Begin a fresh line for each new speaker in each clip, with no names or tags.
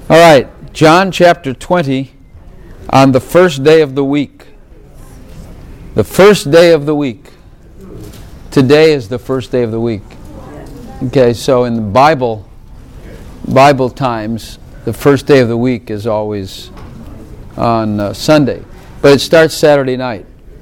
All right, John chapter 20 on the first day of the week. The first day of the week. Today is the first day of the week. Okay, so in the Bible times, the first day of the week is always on Sunday. But it starts Saturday night.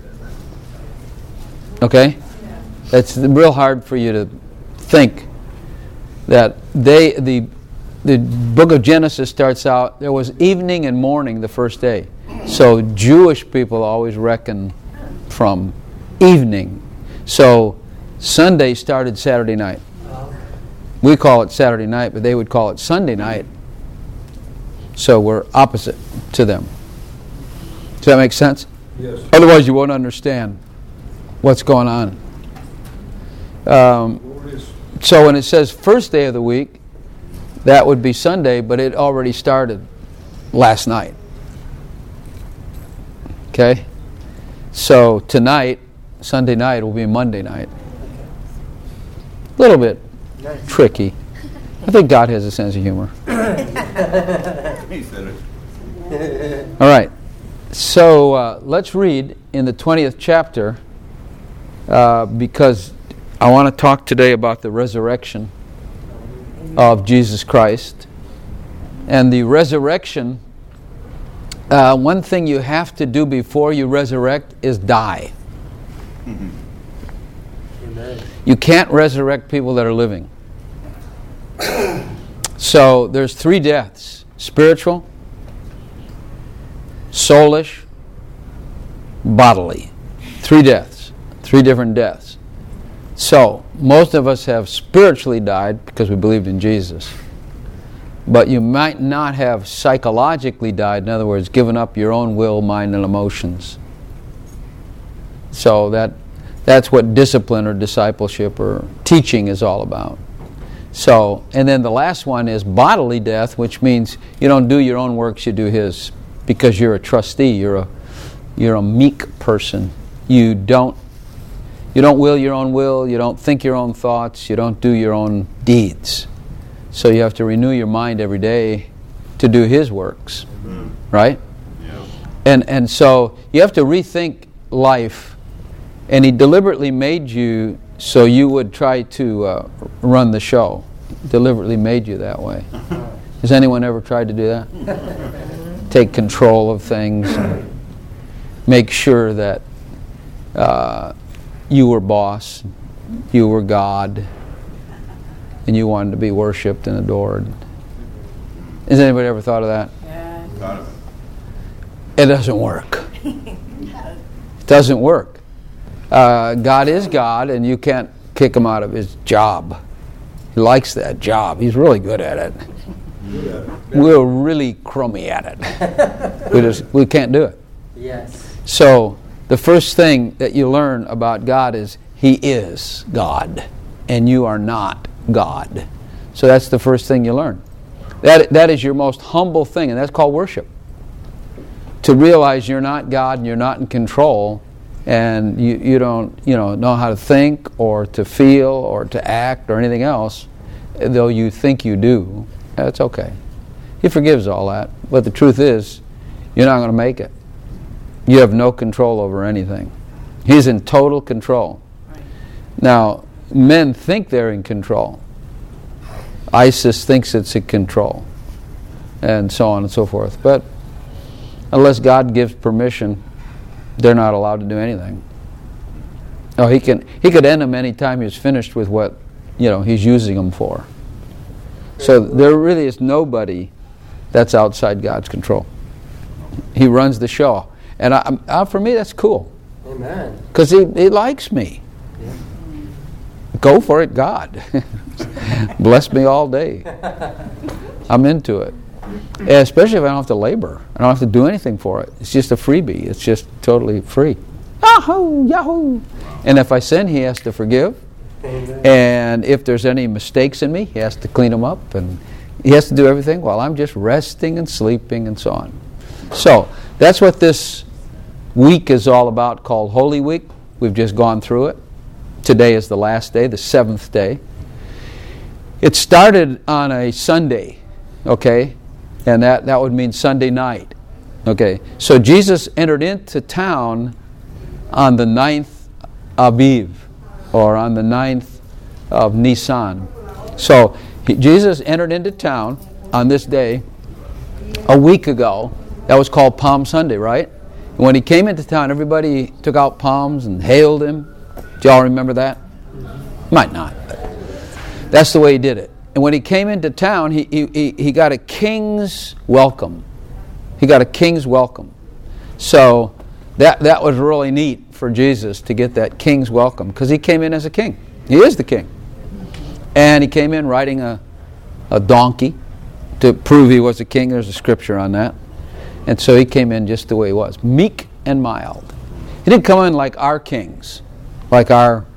Okay? It's real hard for you to think that the book of Genesis starts out, there was evening and morning the first day. So Jewish people always reckon from evening. So Sunday started Saturday night. We call it Saturday night, but they would call it Sunday night. So we're opposite to them. Does that make sense?
Yes.
Otherwise you won't understand what's going on. So when it says first day of the week, that would be Sunday, but it already started last night. Okay? So tonight, Sunday night, will be Monday night. A little bit tricky. I think God has a sense of humor.
He said it.
All right. So let's read in the 20th chapter because I want to talk today about the resurrection of Jesus Christ. And the resurrection, one thing you have to do before you resurrect is die.
Amen.
You can't resurrect people that are living. So there's three deaths: spiritual, soulish, bodily. Three deaths. Three different deaths. So most of us have spiritually died because we believed in Jesus. But you might not have psychologically died, in other words, given up your own will, mind, and emotions. So that's what discipline or discipleship or teaching is all about. So, and then the last one is bodily death, which means you don't do your own works, you do His, because you're a trustee, you're a meek person. You don't will your own will, you don't think your own thoughts, you don't do your own deeds. So you have to renew your mind every day to do His works.
Amen.
Right?
Yeah.
And so you have to rethink life. And He deliberately made you so you would try to run the show. Deliberately made you that way. Has anyone ever tried to do that? Take control of things. Make sure that you were boss, you were God, and you wanted to be worshipped and adored. Has anybody ever thought of that?
Yeah.
Thought of it.
It doesn't work. It doesn't work. God is God, and you can't kick Him out of His job. He likes that job. He's really good at it. We're really crummy at it. We can't do it.
Yes.
So the first thing that you learn about God is He is God, and you are not God. So that's the first thing you learn. That is your most humble thing, and that's called worship. To realize you're not God and you're not in control, and you don't know how to think or to feel or to act or anything else, though you think you do. That's okay. He forgives all that. But the truth is, you're not going to make it. You have no control over anything. He's in total control.
Right.
Now, men think they're in control. ISIS thinks it's in control. And so on and so forth. But unless God gives permission, they're not allowed to do anything. Oh, he could end them any time he's finished with what he's using them for. So there really is nobody that's outside God's control. He runs the show. And for me, that's cool.
Amen.
Because he likes me.
Yeah.
Go for it, God. Bless me all day. I'm into it. And especially if I don't have to labor. I don't have to do anything for it. It's just a freebie. It's just totally free. Yahoo! Yahoo! And if I sin, He has to forgive.
Amen.
And if there's any mistakes in me, He has to clean them up. And He has to do everything while I'm just resting and sleeping and so on. So that's what this week is all about, called Holy Week. We've just gone through it. Today is the last day, the seventh day. It started on a Sunday, okay? And that would mean Sunday night. Okay, so Jesus entered into town on the 9th of Aviv, or on the 9th of Nisan. So Jesus entered into town on this day a week ago. That was called Palm Sunday, right? And when he came into town, everybody took out palms and hailed him. Do y'all remember that? Might not. But that's the way he did it. And when he came into town, he got a king's welcome. He got a king's welcome. So that was really neat for Jesus to get that king's welcome, because he came in as a king. He is the king. And he came in riding a donkey to prove he was a king. There's a scripture on that. And so he came in just the way he was, meek and mild. He didn't come in like our kings, like our,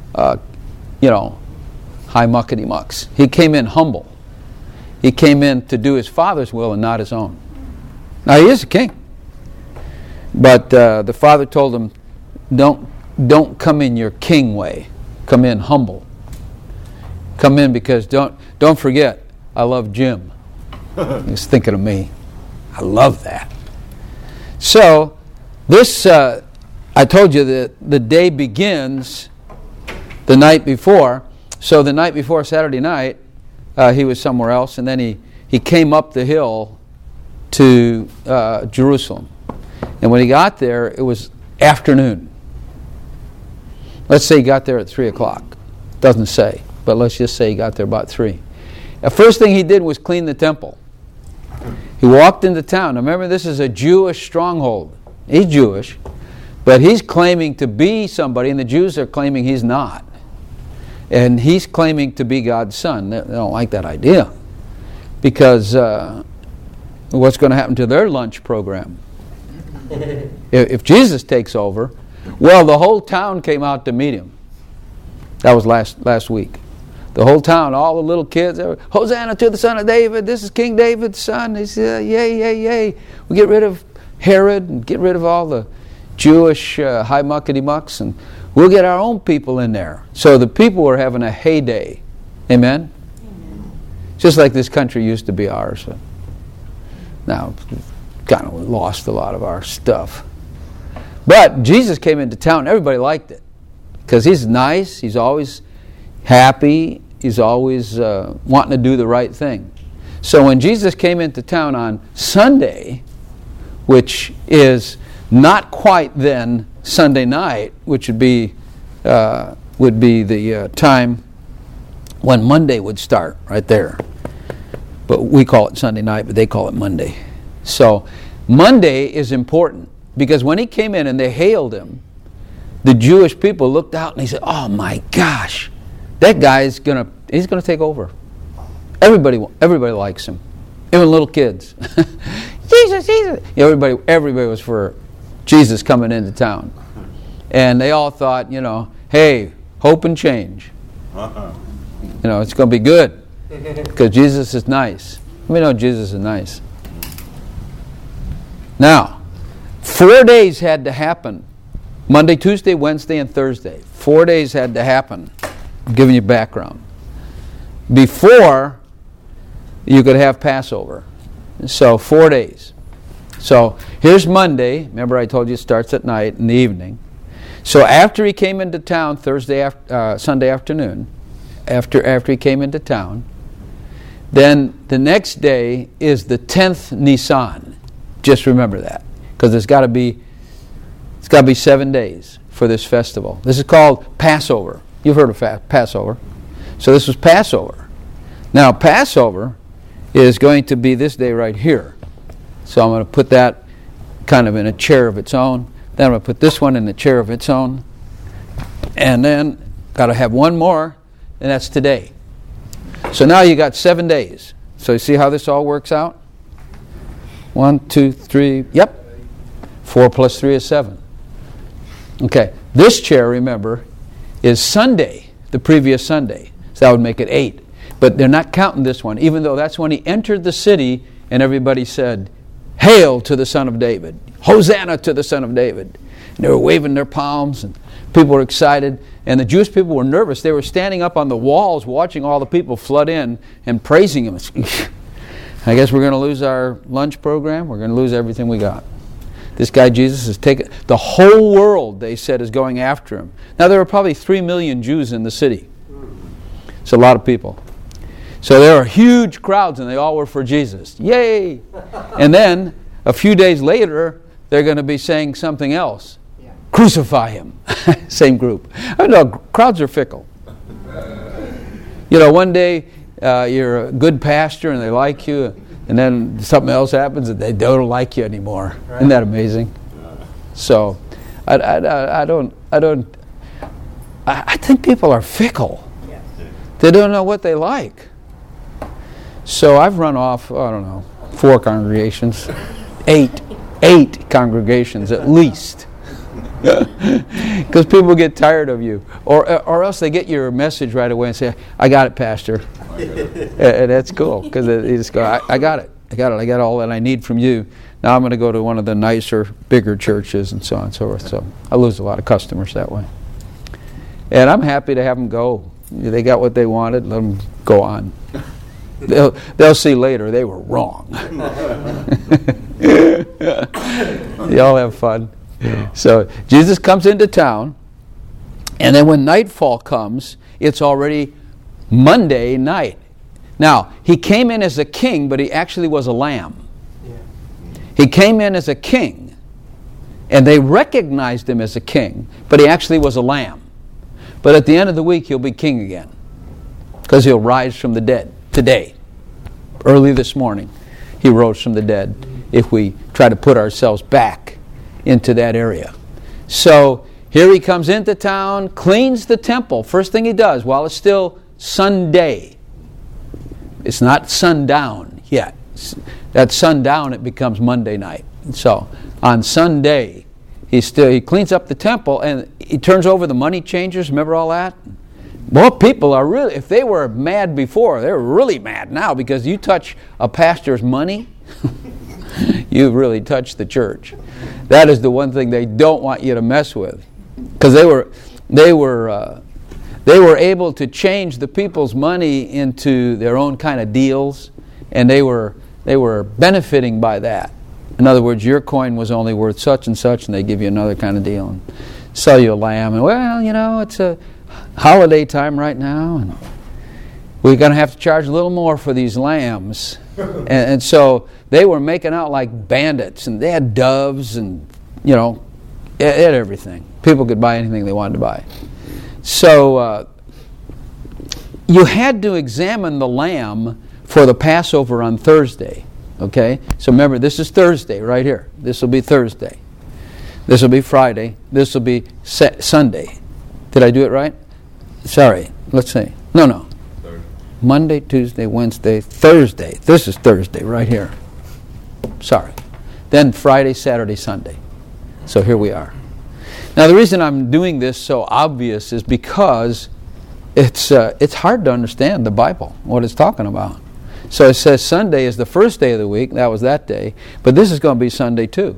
high muckety mucks. He came in humble. He came in to do his Father's will and not his own. Now he is a king, but the Father told him, don't come in your king way. Come in humble. Come in because don't forget, I love Jim. He's thinking of me. I love that. So this, I told you that the day begins the night before. So the night before Saturday night, he was somewhere else, and then he came up the hill to Jerusalem. And when he got there, it was afternoon. Let's say he got there at 3 o'clock. Doesn't say, but let's just say he got there about 3. The first thing he did was clean the temple. He walked into town. Now remember, this is a Jewish stronghold. He's Jewish, but he's claiming to be somebody, and the Jews are claiming he's not. And he's claiming to be God's son. They don't like that idea, because what's going to happen to their lunch program? If Jesus takes over, well, the whole town came out to meet him. That was last week. The whole town, all the little kids, they were, Hosanna to the Son of David. This is King David's son. He said, yay, yay, yay. We get rid of Herod and get rid of all the Jewish high muckety mucks, and we'll get our own people in there. So the people were having a heyday. Amen? Just like this country used to be ours. But now, kind of lost a lot of our stuff. But Jesus came into town. Everybody liked it, because he's nice. He's always happy. He's always wanting to do the right thing. So when Jesus came into town on Sunday, which is not quite then Sunday night, which would be the time when Monday would start, right there. But we call it Sunday night, but they call it Monday. So Monday is important, because when he came in and they hailed him, the Jewish people looked out and they said, "Oh my gosh, that guy's he's gonna take over." Everybody likes him, even little kids. Jesus, Jesus! Everybody was for Jesus coming into town, and they all thought, hey, hope and change. It's going to be good, because Jesus is nice. We know Jesus is nice. Now, 4 days had to happen. Monday, Tuesday, Wednesday, and Thursday. 4 days had to happen. I'm giving you background. Before you could have Passover. So 4 days. So here's Monday. Remember, I told you it starts at night in the evening. So after he came into town Sunday afternoon, after he came into town, then the next day is the 10th Nisan. Just remember that, because it's got to be 7 days for this festival. This is called Passover. You've heard of Passover. So this was Passover. Now Passover is going to be this day right here. So I'm going to put that kind of in a chair of its own. Then I'm going to put this one in a chair of its own. And then got to have one more, and that's today. So now you got 7 days. So you see how this all works out? 1, 2, 3, yep. 4 plus 3 is 7. Okay, this chair, remember, is Sunday, the previous Sunday. So that would make it 8. But they're not counting this one, even though that's when he entered the city and everybody said, "Hail to the Son of David. Hosanna to the Son of David." And they were waving their palms, and people were excited. And the Jewish people were nervous. They were standing up on the walls watching all the people flood in and praising him. I guess we're going to lose our lunch program. We're going to lose everything we got. This guy Jesus has taken, the whole world, they said, is going after him. Now there were probably 3 million Jews in the city. It's a lot of people. So there are huge crowds and they all were for Jesus. Yay! And then a few days later, they're going to be saying something else. Yeah. Crucify him. Same group. I know, crowds are fickle. You know, one day you're a good pastor and they like you, and then something else happens and they don't like you anymore. Right. Isn't that amazing? So, I think people are fickle. Yeah. They don't know what they like. So I've run off, 4 congregations, 8 congregations at least. Because people get tired of you, or else they get your message right away and say, "I got it, Pastor." And that's cool because they just go, "I got it. I got all that I need from you. Now I'm going to go to one of the nicer, bigger churches," and so on and so forth. So I lose a lot of customers that way. And I'm happy to have them go. They got what they wanted. Let them go on. They'll see later they were wrong. Y'all have fun. So Jesus comes into town, and then when nightfall comes, it's already Monday night. Now, he came in as a king, but he actually was a lamb. He came in as a king, and they recognized him as a king, but he actually was a lamb. But at the end of the week, he'll be king again, because he'll rise from the dead. Today, early this morning, he rose from the dead, if we try to put ourselves back into that area. So here he comes into town, cleans the temple. First thing he does, while it's still Sunday. It's not sundown yet. At sundown, it becomes Monday night. So on Sunday, he cleans up the temple, and he turns over the money changers. Remember all that? Well, people are really, if they were mad before, they're really mad now, because you touch a pastor's money, you've really touched the church. That is the one thing they don't want you to mess with, because they were able to change the people's money into their own kind of deals, and they were benefiting by that. In other words, your coin was only worth such and such, and they give you another kind of deal and sell you a lamb. And well, it's a holiday time right now, and we're going to have to charge a little more for these lambs. and so they were making out like bandits, and they had doves, and they had everything. People could buy anything they wanted to buy. So you had to examine the lamb for the Passover on Thursday. Okay? So remember, this is Thursday right here. This will be Thursday. This will be Friday. This will be Sunday. Did I do it right? Sorry. Let's see. No. Thursday. Monday, Tuesday, Wednesday, Thursday. This is Thursday right here. Sorry. Then Friday, Saturday, Sunday. So here we are. Now the reason I'm doing this so obvious is because it's hard to understand the Bible, what it's talking about. So it says Sunday is the first day of the week. That was that day. But this is going to be Sunday too.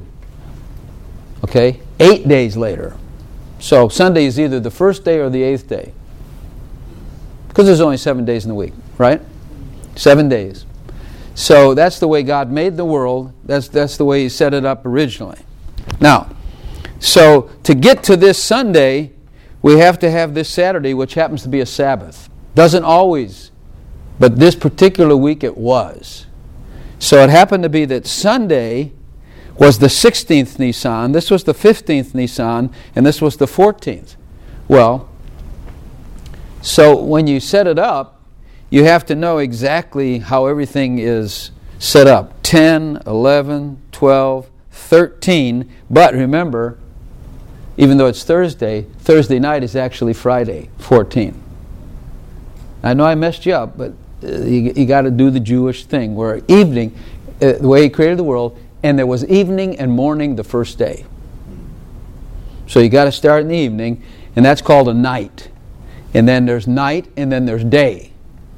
Okay? 8 days later. So Sunday is either the first day or the 8th day. Because there's only 7 days in the week, right? 7 days. So that's the way God made the world. That's the way He set it up originally. Now, so to get to this Sunday, we have to have this Saturday, which happens to be a Sabbath. Doesn't always, but this particular week it was. So it happened to be that Sunday was the 16th Nisan, this was the 15th Nisan, and this was the 14th. Well, so when you set it up, you have to know exactly how everything is set up. 10, 11, 12, 13, but remember, even though it's Thursday night is actually Friday, 14. I know I messed you up, but you got to do the Jewish thing, where evening, the way He created the world, and there was evening and morning the first day. So you got to start in the evening, and that's called a night. And then there's night, and then there's day.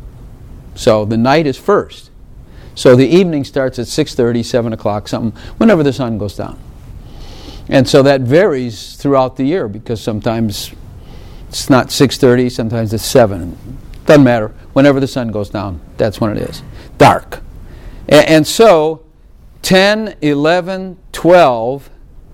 So the night is first. So the evening starts at 6:30, 7 o'clock, something, whenever the sun goes down. And so that varies throughout the year, because sometimes it's not 6:30, sometimes it's 7. Doesn't matter. Whenever the sun goes down, that's when it is. Dark. And so 10, 11, 12,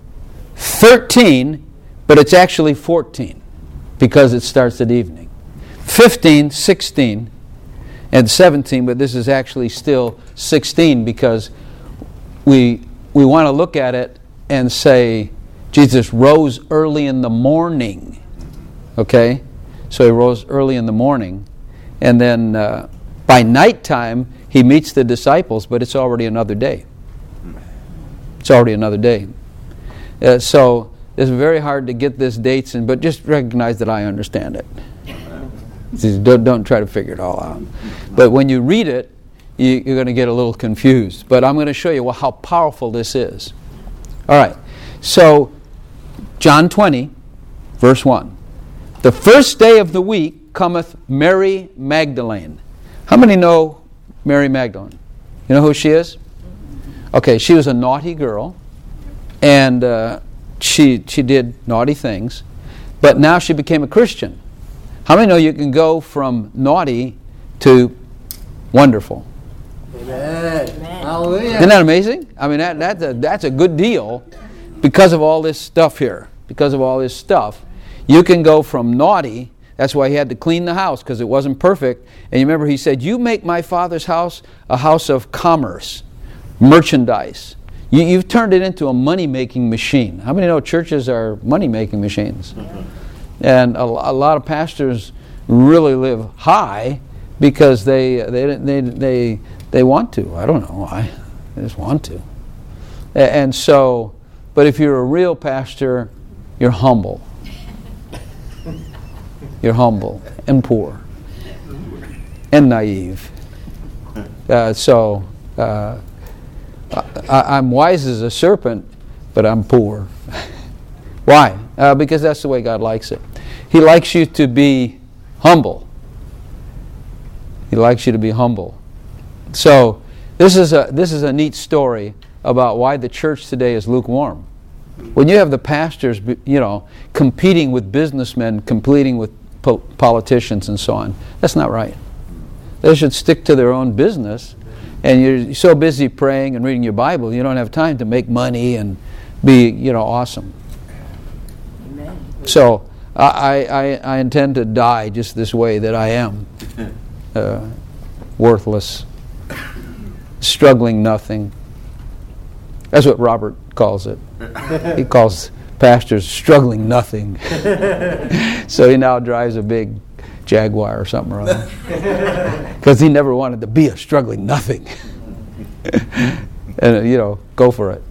13, but it's actually 14 because it starts at evening. 15, 16, and 17, but this is actually still 16 because we want to look at it and say Jesus rose early in the morning. Okay? So he rose early in the morning. And then by nighttime, he meets the disciples, but it's already another day. It's already another day. So it's very hard to get this dates in, but just recognize that I understand it. Don't try to figure it all out. But when you read it, you're going to get a little confused. But I'm going to show you how powerful this is. All right. So John 20, verse 1. The first day of the week cometh Mary Magdalene. How many know Mary Magdalene? You know who she is? Okay, she was a naughty girl, and she did naughty things, but now she became a Christian. How many know you can go from naughty to wonderful?
Amen. Hallelujah.
Isn't that amazing? I mean, that's a good deal because of all this stuff here. Because of all this stuff, you can go from naughty. That's why he had to clean the house, because it wasn't perfect. And you remember he said, you make my Father's house a house of commerce, merchandise. You've turned it into a money-making machine. How many know churches are money-making machines? And a lot of pastors really live high because they want to. I don't know why. They just want to. And so, but if you're a real pastor, you're humble. You're humble and poor and naive. I'm wise as a serpent, but I'm poor. Why? Because that's the way God likes it. He likes you to be humble. He likes you to be humble. So this is a neat story about why the church today is lukewarm. When you have the pastors, competing with businessmen, competing with politicians and so on, that's not right. They should stick to their own business. And you're so busy praying and reading your Bible, you don't have time to make money and be, awesome.
Amen.
So I intend to die just this way that I am, worthless, struggling nothing. That's what Robert calls it. He calls pastors struggling nothing. So he now drives a big Jaguar or something or other, because he never wanted to be a struggling nothing. And go for it.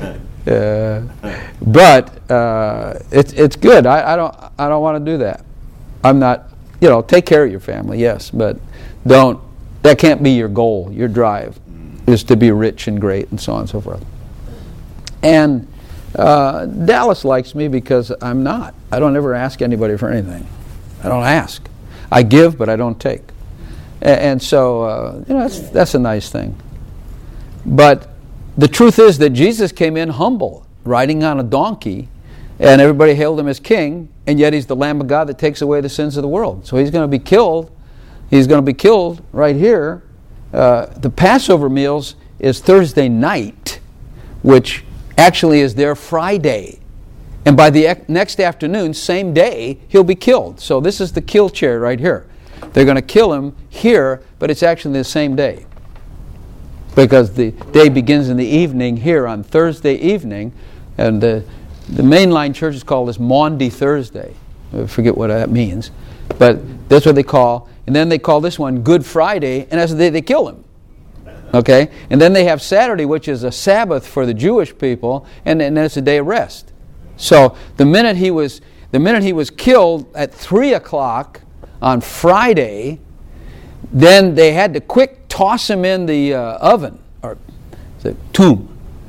But it's good. I don't want to do that. I'm not. Take care of your family, yes, but don't. That can't be your goal. Your drive is to be rich and great and so on and so forth. And Dallas likes me because I'm not. I don't ever ask anybody for anything. I don't ask. I give, but I don't take. And so, that's a nice thing. But the truth is that Jesus came in humble, riding on a donkey, and everybody hailed him as king, and yet he's the Lamb of God that takes away the sins of the world. So he's going to be killed. He's going to be killed right here. The Passover meals is Thursday night, which actually is their Friday. And by the next afternoon, same day, he'll be killed. So this is the kill chair right here. They're going to kill him here, but it's actually the same day. Because the day begins in the evening here on Thursday evening. And the mainline churches call this Maundy Thursday. I forget what that means. But that's what they call. And then they call this one Good Friday, and that's the day they kill him. Okay? And then they have Saturday, which is a Sabbath for the Jewish people, and then it's a day of rest. So the minute he was killed at 3 o'clock on Friday, then they had to quick toss him in the oven, or the tomb.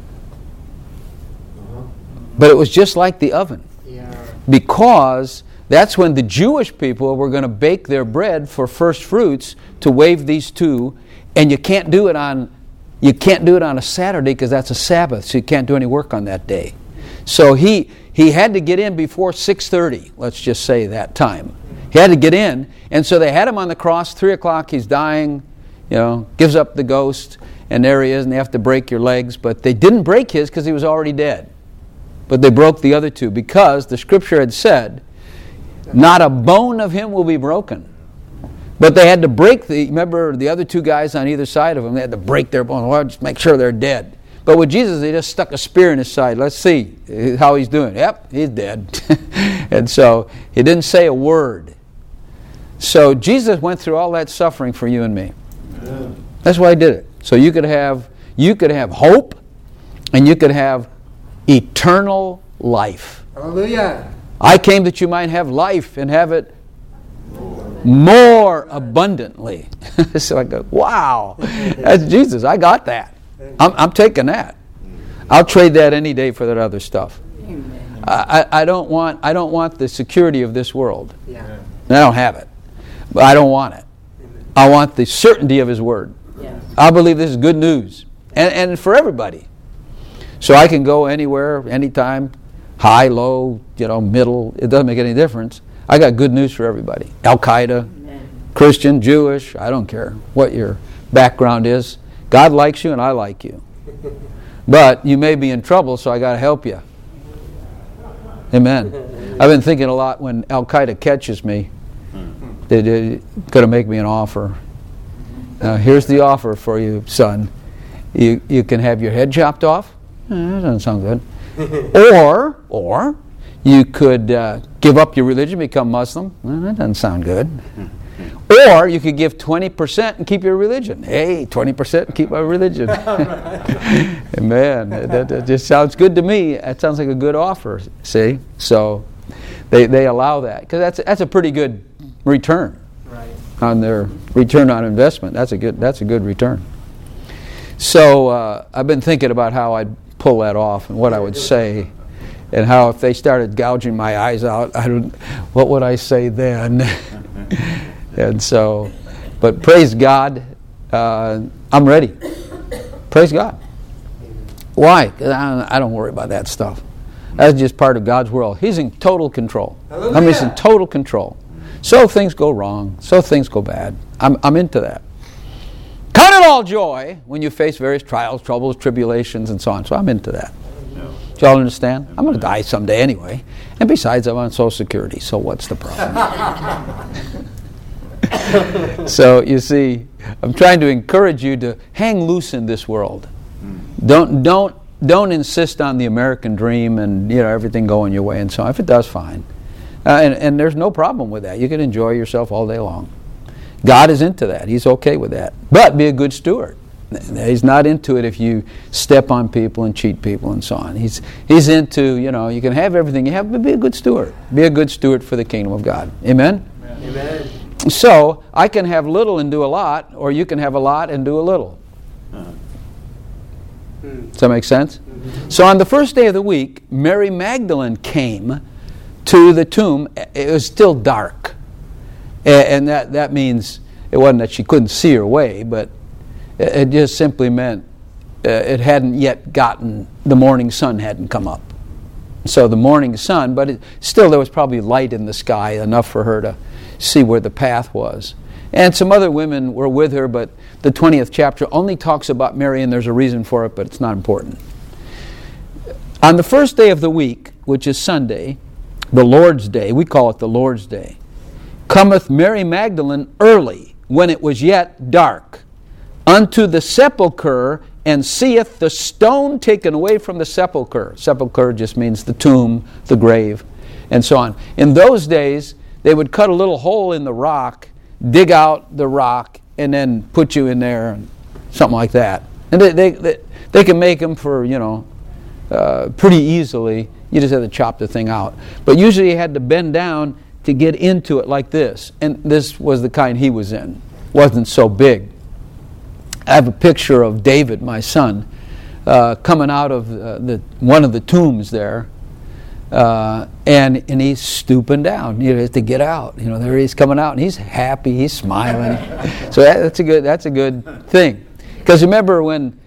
But it was just like the oven. Because that's when the Jewish people were going to bake their bread for first fruits to wave these two, and you can't do it on a Saturday because that's a Sabbath, so you can't do any work on that day. So he had to get in before 6:30, let's just say that time. He had to get in, and so they had him on the cross, 3 o'clock, he's dying, gives up the ghost, and there he is, and they have to break your legs. But they didn't break his because he was already dead. But they broke the other two because the Scripture had said, not a bone of him will be broken. But they had to break remember the other two guys on either side of him, they had to break their bones. Well, just make sure they're dead. But with Jesus, they just stuck a spear in his side. Let's see how he's doing. Yep, he's dead. And so he didn't say a word. So Jesus went through all that suffering for you and me. Yeah. That's why he did it. So you could have hope, and you could have eternal life.
Hallelujah.
I came that you might have life and have it more abundantly. So I go, wow, that's Jesus. I got that. I'm taking that. I'll trade that any day for that other stuff. I don't want the security of this world.
Yeah.
I don't have it. But I don't want it. I want the certainty of His Word.
Yeah.
I believe this is good news. And for everybody. So I can go anywhere, anytime, high, low, middle. It doesn't make any difference. I got good news for everybody. Al-Qaeda, Christian, Jewish, I don't care what your background is. God likes you and I like you. But you may be in trouble, so I got to help you. Amen. I've been thinking a lot when Al-Qaeda catches me, they're going to make me an offer. Here's the offer for you, son. You can have your head chopped off. That doesn't sound good. Or you could give up your religion, become Muslim. That doesn't sound good. Or you could give 20% and keep your religion. Hey, 20% and keep my religion. Man, that just sounds good to me. That sounds like a good offer, see? So they allow that. Because that's a pretty good return on their return on investment. That's a good return. So I've been thinking about how I'd pull that off and what I would say. And how if they started gouging my eyes out, what would I say then? And so, but praise God, I'm ready. Praise God. Why? 'Cause I don't worry about that stuff. That's just part of God's world. He's in total control.
Hallelujah.
He's in total control. So things go wrong. So things go bad. I'm into that. Count it all joy when you face various trials, troubles, tribulations, and so on. So I'm into that. Do y'all understand? I'm going to die someday anyway. And besides, I'm on Social Security, so what's the problem? So, you see, I'm trying to encourage you to hang loose in this world. Don't insist on the American dream and everything going your way and so on. If it does, fine. And there's no problem with that. You can enjoy yourself all day long. God is into that. He's okay with that. But be a good steward. He's not into it if you step on people and cheat people and so on. He's into, you can have everything you have, but be a good steward. Be a good steward for the kingdom of God. Amen?
Amen.
So, I can have little and do a lot, or you can have a lot and do a little. Does that make sense? So on the first day of the week, Mary Magdalene came to the tomb. It was still dark. And that means it wasn't that she couldn't see her way, but it just simply meant it hadn't yet the morning sun hadn't come up. So the morning sun, but still there was probably light in the sky, enough for her to see where the path was. And some other women were with her, but the 20th chapter only talks about Mary, and there's a reason for it, but it's not important. On the first day of the week, which is Sunday, the Lord's Day, we call it the Lord's Day, cometh Mary Magdalene early, when it was yet dark, unto the sepulchre, and seeth the stone taken away from the sepulchre. Sepulchre just means the tomb, the grave, and so on. In those days, they would cut a little hole in the rock, dig out the rock, and then put you in there, and something like that. And they can make them for, pretty easily. You just have to chop the thing out. But usually you had to bend down to get into it like this. And this was the kind he was in. Wasn't so big. I have a picture of David, my son, coming out of one of the tombs there, and he's stooping down. You have to get out. There he's coming out, and he's happy. He's smiling. So that's a good thing. Because remember when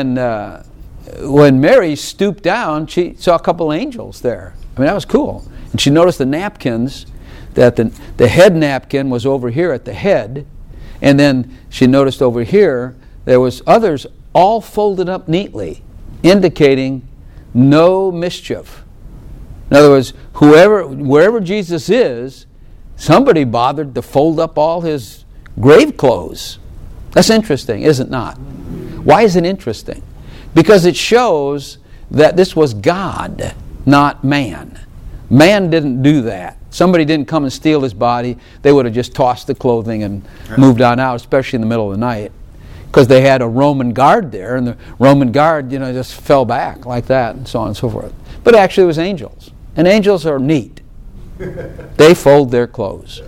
Mary stooped down, she saw a couple angels there. I mean, that was cool. And she noticed the napkins. That the head napkin was over here at the head, and then she noticed over here there was others all folded up neatly, indicating no mischief. In other words, wherever Jesus is, somebody bothered to fold up all his grave clothes. That's interesting, is it not? Why is it interesting? Because it shows that this was God, not man. Man didn't do that. Somebody didn't come and steal his body. They would have just tossed the clothing and moved on out, especially in the middle of the night, because they had a Roman guard there, and the Roman guard, just fell back like that, and so on and so forth. But actually it was angels. And angels are neat. They fold their clothes.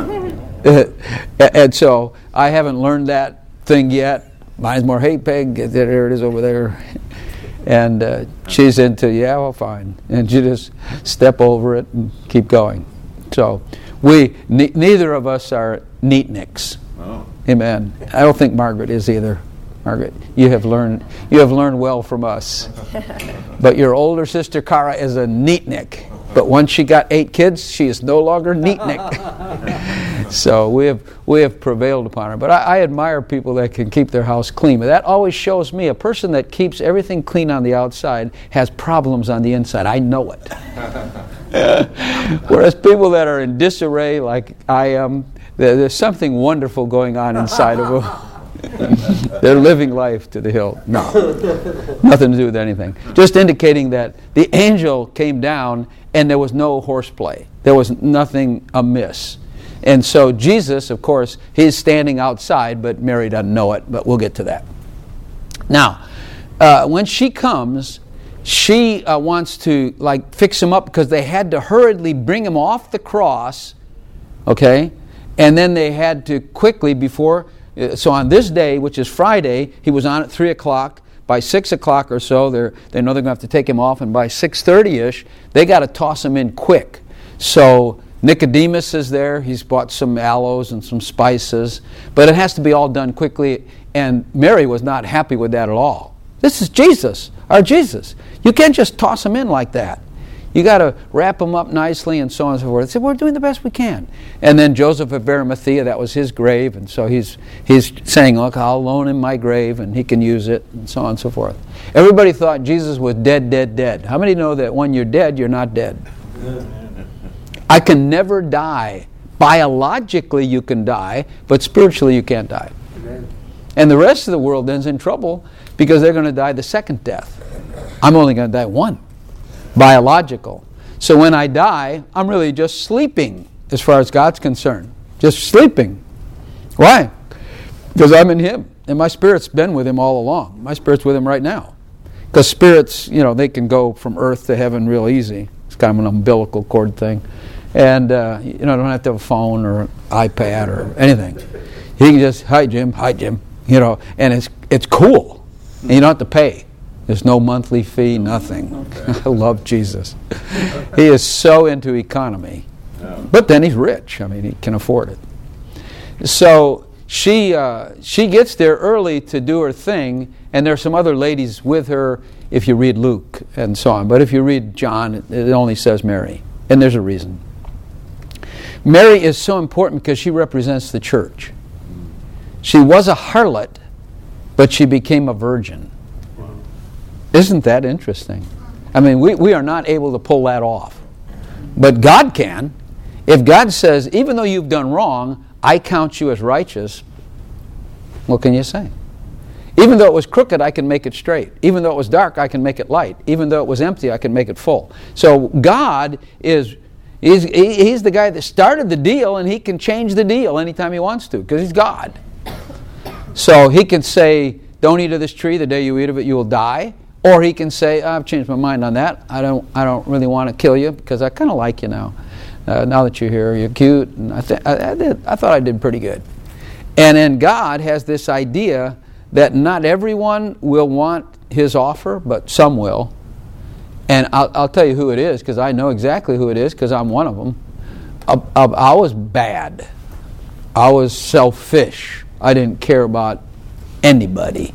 And so I haven't learned that thing yet. Mine's more, hey, Peg, there it is over there. And she's into, yeah, well, fine. And you just step over it and keep going. So neither of us are neatniks.
Oh.
Amen. I don't think Margaret is either. Margaret, you have learned well from us. But your older sister Cara is a neatnik. But once she got 8 kids, she is no longer neatnik. So we have prevailed upon her. But I admire people that can keep their house clean. But that always shows me a person that keeps everything clean on the outside has problems on the inside. I know it. Whereas people that are in disarray like I am, there's something wonderful going on inside of them. They're living life to the hill. No, nothing to do with anything. Just indicating that the angel came down and there was no horseplay. There was nothing amiss. And so Jesus, of course, he's standing outside, but Mary doesn't know it, but we'll get to that. Now, when she comes, she wants to fix him up because they had to hurriedly bring him off the cross, okay? And then they had to quickly so on this day, which is Friday, he was on at 3 o'clock. By 6 o'clock or so, they know they're going to have to take him off, and by 6:30-ish, they got to toss him in quick. So Nicodemus is there. He's bought some aloes and some spices, but it has to be all done quickly, and Mary was not happy with that at all. This is Jesus, our Jesus. You can't just toss him in like that. You got to wrap him up nicely and so on and so forth. They said, we're doing the best we can. And then Joseph of Arimathea, that was his grave, and so he's saying, look, I'll loan him my grave and he can use it, and so on and so forth. Everybody thought Jesus was dead. How many know that when you're dead, you're not dead? I can never die. Biologically you can die, but spiritually you can't die. Amen. And the rest of the world then's in trouble because they're going to die the second death. I'm only going to die one. Biological. So when I die, I'm really just sleeping as far as God's concerned. Just sleeping. Why? Because I'm in Him. And my spirit's been with Him all along. My spirit's with Him right now. Because spirits, they can go from earth to heaven real easy. It's kind of an umbilical cord thing. And, don't have to have a phone or an iPad or anything. He can just, hi Jim, and it's cool. And you don't have to pay. There's no monthly fee, nothing. Okay. I love Jesus. He is so into economy. Yeah. But then he's rich. He can afford it. So she gets there early to do her thing, and there are some other ladies with her if you read Luke and so on. But if you read John, it only says Mary. And there's a reason. Mary is so important because she represents the church. She was a harlot, but she became a virgin. Isn't that interesting? We are not able to pull that off. But God can. If God says, even though you've done wrong, I count you as righteous, what can you say? Even though it was crooked, I can make it straight. Even though it was dark, I can make it light. Even though it was empty, I can make it full. So God He's the guy that started the deal, and He can change the deal anytime He wants to, because He's God. So He can say, don't eat of this tree, the day you eat of it you will die. Or He can say, I've changed my mind on that. I don't really want to kill you because I kind of like you now. Now that you're here, you're cute, and I thought I did pretty good. And then God has this idea that not everyone will want His offer, but some will. And I'll tell you who it is, because I know exactly who it is, because I'm one of them. I was bad. I was selfish. I didn't care about anybody.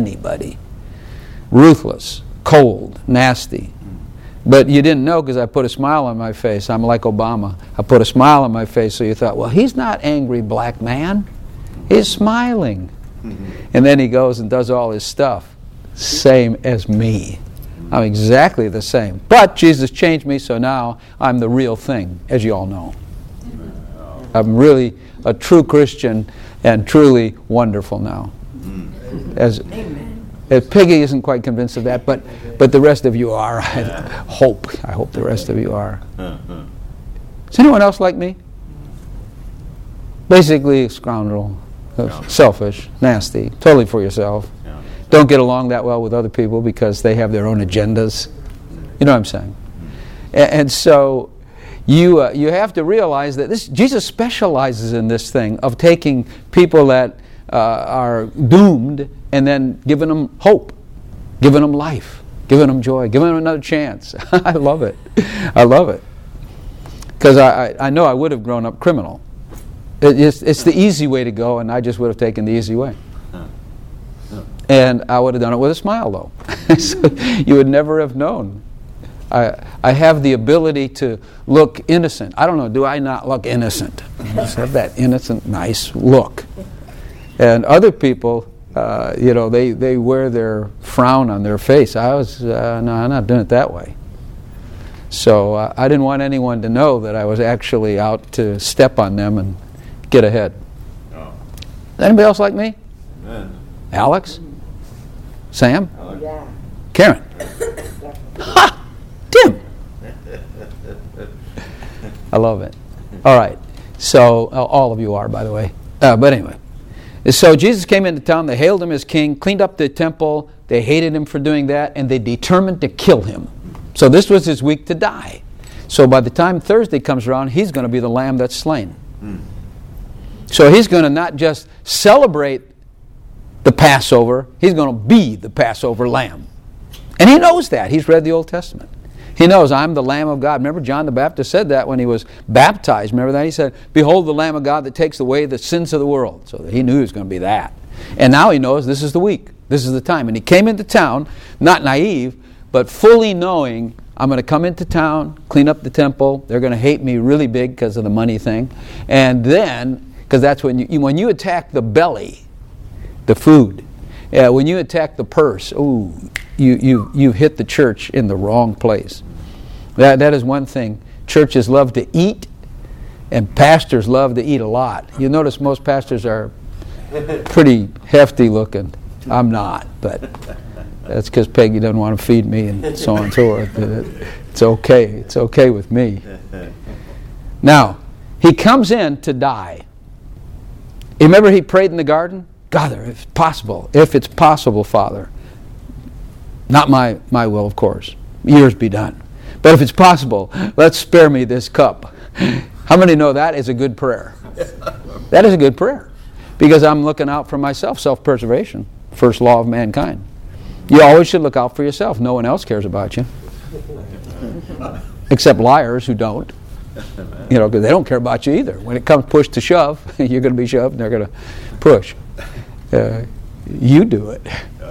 Ruthless, cold, nasty. But you didn't know because I put a smile on my face. I'm like Obama. I put a smile on my face, so you thought, well, he's not angry, black man. He's smiling. And then he goes and does all his stuff. Same as me. I'm exactly the same. But Jesus changed me, so now I'm the real thing, as you all know. I'm really a true Christian and truly wonderful now. As Peggy isn't quite convinced of that, but the rest of you are. I hope the rest of you are. Is anyone else like me? Basically, scoundrel, selfish, nasty, totally for yourself. Don't get along that well with other people because they have their own agendas. You know what I'm saying? And so you have to realize that Jesus specializes in this thing of taking people that are doomed and then giving them hope, giving them life, giving them joy, giving them another chance. I love it. I love it. Because I know I would have grown up criminal. It's the easy way to go, and I just would have taken the easy way. And I would have done it with a smile, though. So you would never have known. I have the ability to look innocent. I don't know, do I not look innocent? I just have that innocent, nice look. And other people, they wear their frown on their face. No, I'm not doing it that way. So I didn't want anyone to know that I was actually out to step on them and get ahead. No. Anybody else like me? Amen. Alex? Sam?
Yeah.
Karen? Ha! Tim! I love it. All right. So, all of you are, by the way. But anyway. So Jesus came into town. They hailed him as king, cleaned up the temple. They hated him for doing that, and they determined to kill him. So this was his week to die. So by the time Thursday comes around, he's going to be the lamb that's slain. So he's going to not just celebrate the Passover, he's going to be the Passover lamb. And he knows that. He's read the Old Testament. He knows, I'm the Lamb of God. Remember, John the Baptist said that when he was baptized. Remember that? He said, behold the Lamb of God that takes away the sins of the world. So he knew he was going to be that. And now he knows this is the week. This is the time. And he came into town, not naive, but fully knowing, I'm going to come into town, clean up the temple. They're going to hate me really big because of the money thing. And then, because that's when you attack the belly, the food, when you attack the purse, you've hit the church in the wrong place. That is one thing. Churches love to eat, and pastors love to eat a lot. You notice most pastors are pretty hefty looking. I'm not, but that's because Peggy doesn't want to feed me and so on and so forth. It's okay. It's okay with me. Now, he comes in to die. Remember he prayed in the garden? God, if it's possible, Father, not my will, of course, yours be done. But if it's possible, let's spare me this cup. How many know that is a good prayer? That is a good prayer. Because I'm looking out for myself, self-preservation, first law of mankind. You always should look out for yourself. No one else cares about you. Except liars who don't. Because they don't care about you either. When it comes push to shove, you're going to be shoved and they're going to push. You do it.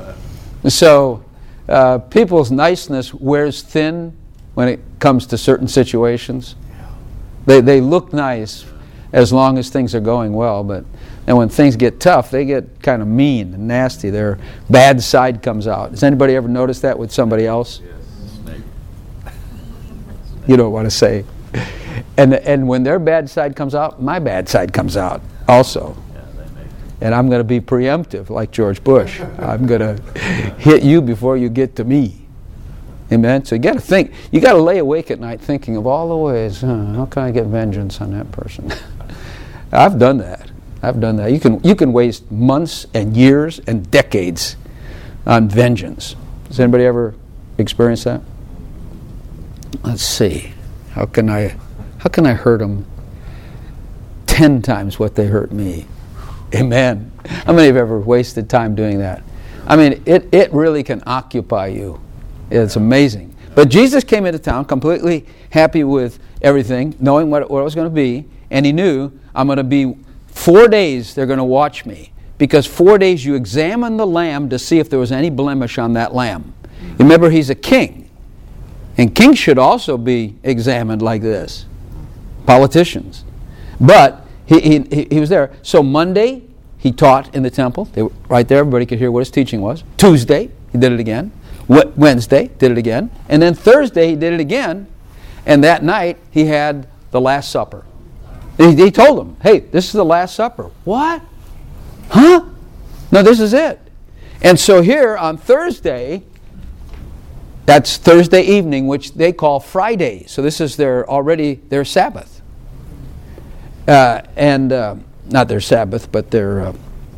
So people's niceness wears thin when it comes to certain situations. They look nice as long as things are going well, but and when things get tough, they get kind of mean and nasty. Their bad side comes out. Has anybody ever noticed that with somebody else? Yes. You don't want to say. And when their bad side comes out, my bad side comes out also. And I'm going to be preemptive like George Bush. I'm going to hit you before you get to me. Amen? So you got to think. You got to lay awake at night thinking of all the ways, how can I get vengeance on that person? I've done that. You can waste months and years and decades on vengeance. Has anybody ever experienced that? Let's see. How can I hurt them 10 times what they hurt me? Amen. How many have ever wasted time doing that? I mean, it really can occupy you. It's amazing. But Jesus came into town completely happy with everything, knowing what it was going to be, and he knew, I'm going to be 4 days they're going to watch me. Because 4 days you examine the lamb to see if there was any blemish on that lamb. Remember, he's a king. And kings should also be examined like this. Politicians. But he was there. So Monday, he taught in the temple. They were right there, everybody could hear what his teaching was. Tuesday, he did it again. Wednesday, did it again. And then Thursday, he did it again. And that night, he had the Last Supper. He told them, hey, this is the Last Supper. What? Huh? No, this is it. And so here on Thursday, that's Thursday evening, which they call Friday. So this is their Sabbath. Not their Sabbath, but their...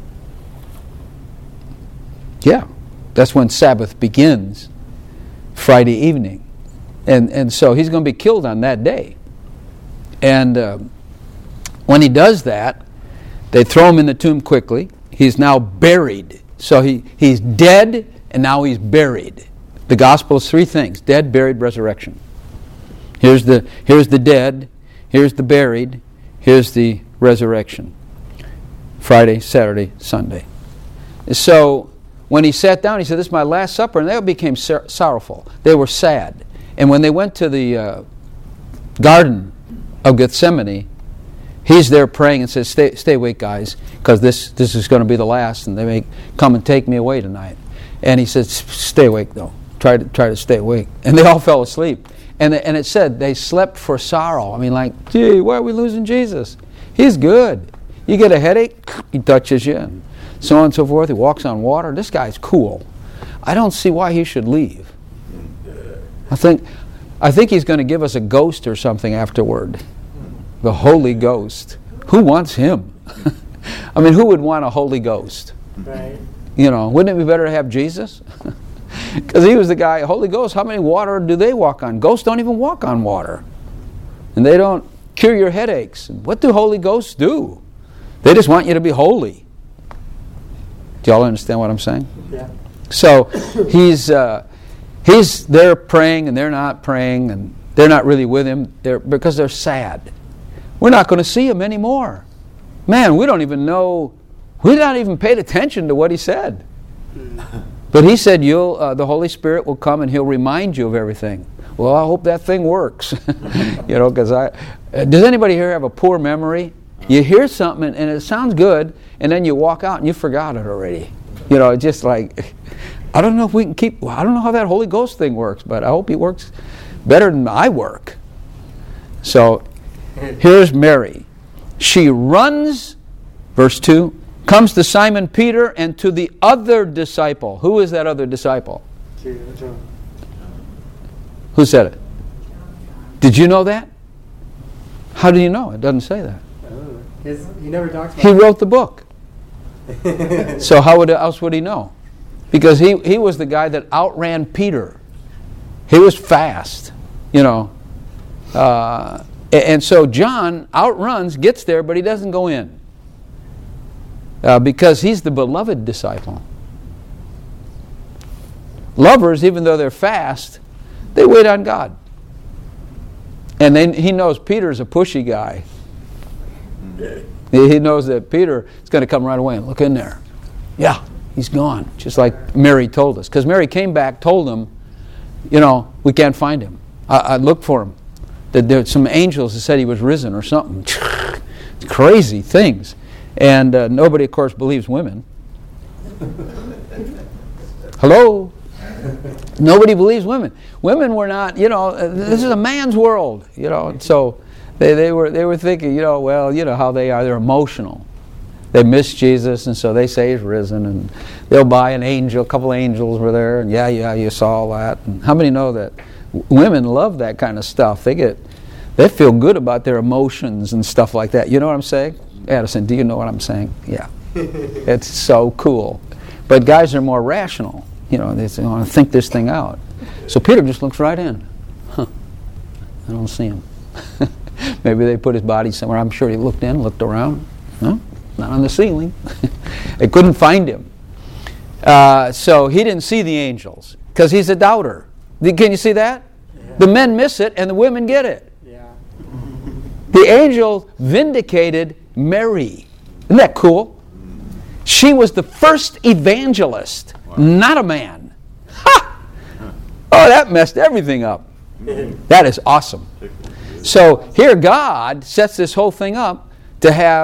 that's when Sabbath begins, Friday evening. And so he's going to be killed on that day. And when he does that, they throw him in the tomb quickly. He's now buried. So he's dead, and now he's buried. The gospel is three things: dead, buried, resurrection. Here's the dead, here's the buried, here's the resurrection. Friday, Saturday, Sunday. So when he sat down, he said, this is my last supper, and they became sorrowful. They were sad. And when they went to the Garden of Gethsemane, he's there praying and says, stay awake, guys, because this is going to be the last, and they may come and take me away tonight. And he said, stay awake, though. Try to stay awake. And they all fell asleep. And it said they slept for sorrow. I mean, like, gee, why are we losing Jesus? He's good. You get a headache, he touches you, and so on and so forth. He walks on water. This guy's cool. I don't see why he should leave. I think he's going to give us a ghost or something afterward. The Holy Ghost. Who wants him? I mean, who would want a Holy Ghost?
Right.
You know, wouldn't it be better to have Jesus? Because he was the guy, Holy Ghost, how many water do they walk on? Ghosts don't even walk on water. And they don't cure your headaches. What do Holy Ghosts do? They just want you to be holy. Do y'all understand what I'm saying?
Yeah.
So he's there praying, and they're not praying, and they're not really with him because they're sad. We're not going to see him anymore. Man, we don't even know. We're not even paid attention to what he said. But he said, the Holy Spirit will come and he'll remind you of everything. Well, I hope that thing works. Because does anybody here have a poor memory? You hear something and it sounds good, and then you walk out and you forgot it already. Just like, I don't know if we can I don't know how that Holy Ghost thing works, but I hope he works better than I work. So, here's Mary. She runs, verse 2, comes to Simon Peter and to the other disciple. Who is that other disciple?
John.
Who said it? Did you know that? How do you know? It doesn't say that.
He never talks about
He wrote the book. So how else would he know? Because he was the guy that outran Peter. He was fast, and so John outruns, gets there, but he doesn't go in. Because he's the beloved disciple. Lovers, even though they're fast, they wait on God. And then he knows Peter's a pushy guy. He knows that Peter is going to come right away and look in there. Yeah, he's gone. Just like Mary told us. Because Mary came back, told him, we can't find him. I looked for him. There's some angels that said he was risen or something. Crazy things. And nobody, of course, believes women. Hello? Nobody believes women. Women were not, this is a man's world, So they were thinking, how they are. They're emotional. They miss Jesus, and so they say he's risen, and they'll buy a couple angels were there, and you saw all that. And how many know that women love that kind of stuff? They feel good about their emotions and stuff like that. You know what I'm saying? Addison, do you know what I'm saying? Yeah. It's so cool. But guys are more rational. They want to think this thing out. So Peter just looks right in. I don't see him. Maybe they put his body somewhere. I'm sure he looked around. No, not on the ceiling. They couldn't find him. So he didn't see the angels because he's a doubter. Can you see that? Yeah. The men miss it and the women get it.
Yeah.
The angel vindicated Mary. Isn't that cool? She was the first evangelist, not a man. Ha! Oh, that messed everything up. That is awesome. So here God sets this whole thing up to have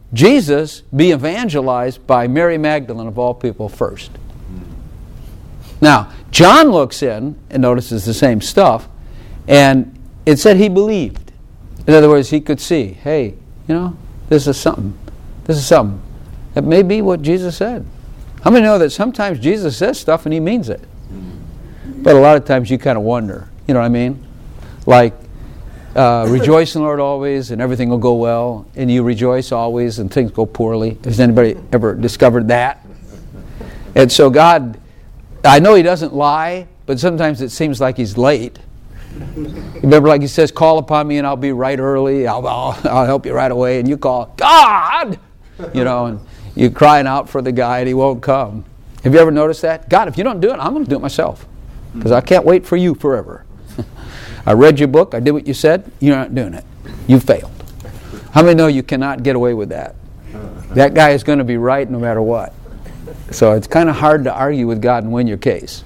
Jesus be evangelized by Mary Magdalene, of all people, first? Now, John looks in and notices the same stuff, and it said he believed. In other words, he could see, hey, this is something. This is something. It may be what Jesus said. How many know that sometimes Jesus says stuff and he means it? But a lot of times you kind of wonder, you know what I mean? Like, rejoice in the Lord always and everything will go well, and you rejoice always and things go poorly. Has anybody ever discovered that? And so God, I know he doesn't lie, but sometimes it seems like he's late. Remember, like he says, call upon me and I'll be right early. I'll help you right away. And you call, God! And you're crying out for the guy and he won't come. Have you ever noticed that? God, if you don't do it, I'm going to do it myself. Because I can't wait for you forever. I read your book. I did what you said. You're not doing it. You failed. How many know you cannot get away with that? That guy is going to be right no matter what. So it's kind of hard to argue with God and win your case.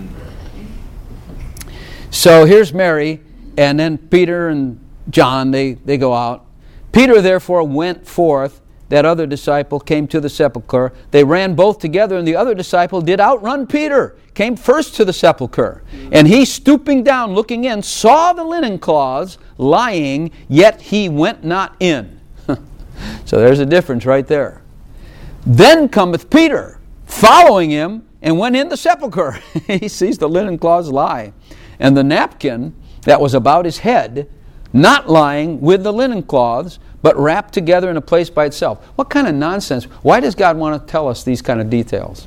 So here's Mary, and then Peter and John, they go out. Peter therefore went forth. That other disciple came to the sepulchre. They ran both together, and the other disciple did outrun Peter, came first to the sepulchre. And he, stooping down, looking in, saw the linen cloths lying, yet he went not in. So there's a difference right there. Then cometh Peter, following him, and went in the sepulchre. He sees the linen cloths lie, and the napkin that was about his head, not lying with the linen cloths, but wrapped together in a place by itself. What kind of nonsense? Why does God want to tell us these kind of details?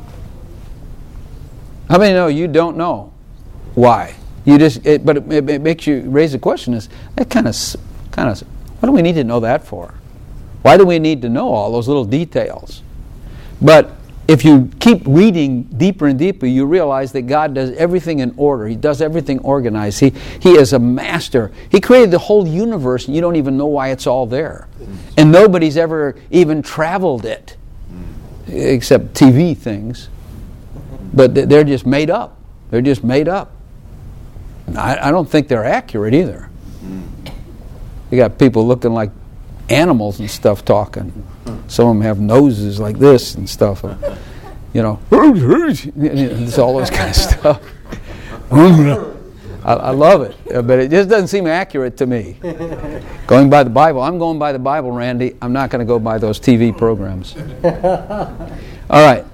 How many know you don't know why? But it makes you raise the question: is that kind of? What do we need to know that for? Why do we need to know all those little details? But if you keep reading deeper and deeper, you realize that God does everything in order. He does everything organized. He is a master. He created the whole universe, and you don't even know why it's all there. And nobody's ever even traveled it, except TV things. But they're just made up. They're just made up. I don't think they're accurate either. You got people looking like animals and stuff talking. Some of them have noses like this and stuff. It's all those kind of stuff. I love it, but it just doesn't seem accurate to me. Going by the Bible. I'm going by the Bible, Randy. I'm not going to go by those TV programs. All right.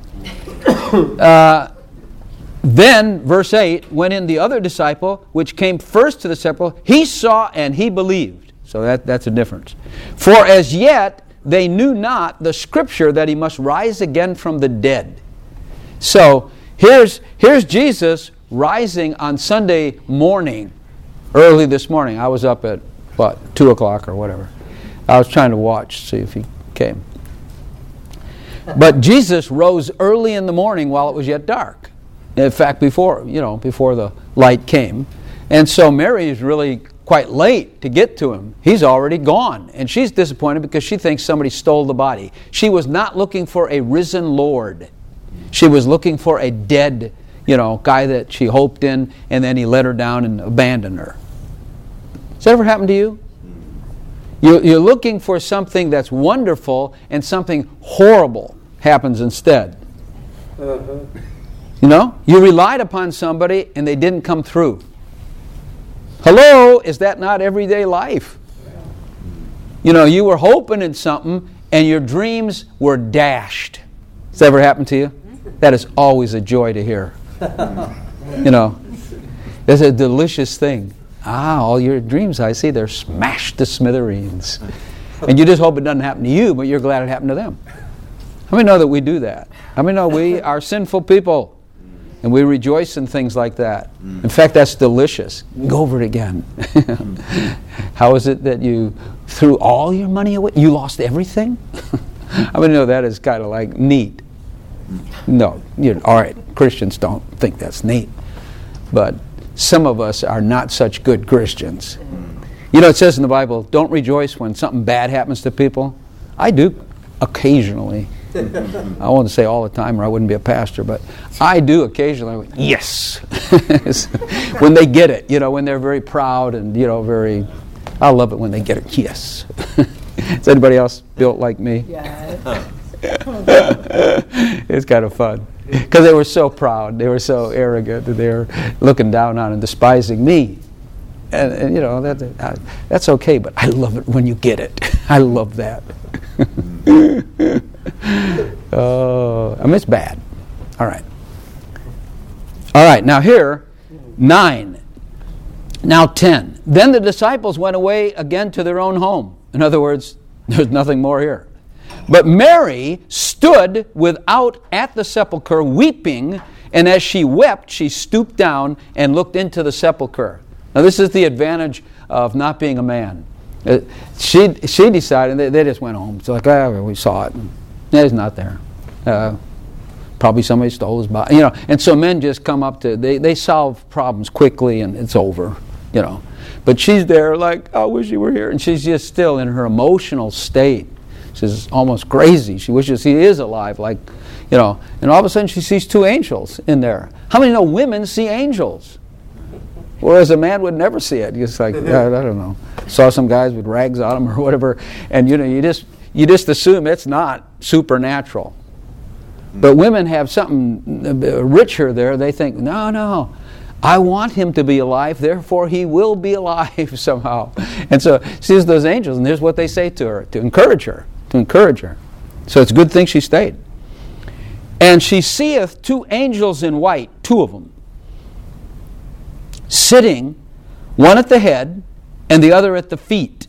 Then, verse 8, went in the other disciple, which came first to the sepulchre. He saw and he believed. So that's a difference. For as yet they knew not the scripture that he must rise again from the dead. So here's Jesus rising on Sunday morning, early this morning. I was up at 2 o'clock or whatever. I was trying to watch, see if he came. But Jesus rose early in the morning while it was yet dark. In fact, before the light came. And so Mary is really quite late to get to him. He's already gone. And she's disappointed because she thinks somebody stole the body. She was not looking for a risen Lord. She was looking for a dead, guy that she hoped in, and then he let her down and abandoned her. Has that ever happened to you? You're looking for something that's wonderful, and something horrible happens instead. You relied upon somebody and they didn't come through. Hello, is that not everyday life? You were hoping in something and your dreams were dashed. Has that ever happened to you? That is always a joy to hear. It's a delicious thing. All your dreams, I see, they're smashed to smithereens. And you just hope it doesn't happen to you, but you're glad it happened to them. How many know that we do that? How many know we are sinful people? And we rejoice in things like that. In fact, that's delicious. Go over it again. How is it that you threw all your money away? You lost everything? How many know that is kind of like neat? No. All right, Christians don't think that's neat. But some of us are not such good Christians. It says in the Bible, don't rejoice when something bad happens to people. I do occasionally. I won't say all the time or I wouldn't be a pastor, but I do occasionally. Yes. When they get it, when they're very proud and, I love it when they get it. Yes. Is anybody else built like me?
Yeah.
It's kind of fun. Because they were so proud. They were so arrogant. They were looking down on and despising me. And you know, that's okay, but I love it when you get it. I love that. I mean, it's bad. All right. All right, now here, 9. Now 10. Then the disciples went away again to their own home. In other words, there's nothing more here. But Mary stood without at the sepulchre weeping, and as she wept, she stooped down and looked into the sepulchre. Now this is the advantage of not being a man. She decided, they just went home. It's like, we saw it. He's not there. Probably somebody stole his body. You know, and so men just come up to, they solve problems quickly and it's over. You know, but she's there like, I wish you were here. And she's just still in her emotional state. She's almost crazy. She wishes he is alive, like, you know. And all of a sudden she sees 2 angels in there. How many know women see angels? Whereas a man would never see it. It's like, I don't know. Saw some guys with rags on them or whatever. And, you know, you just assume it's not supernatural. But women have something richer there. They think, no, I want him to be alive, therefore he will be alive somehow. And so she sees those angels, and here's what they say to her, to encourage her. So it's a good thing she stayed. And she seeth 2 angels in white, 2 of them, sitting, one at the head and the other at the feet.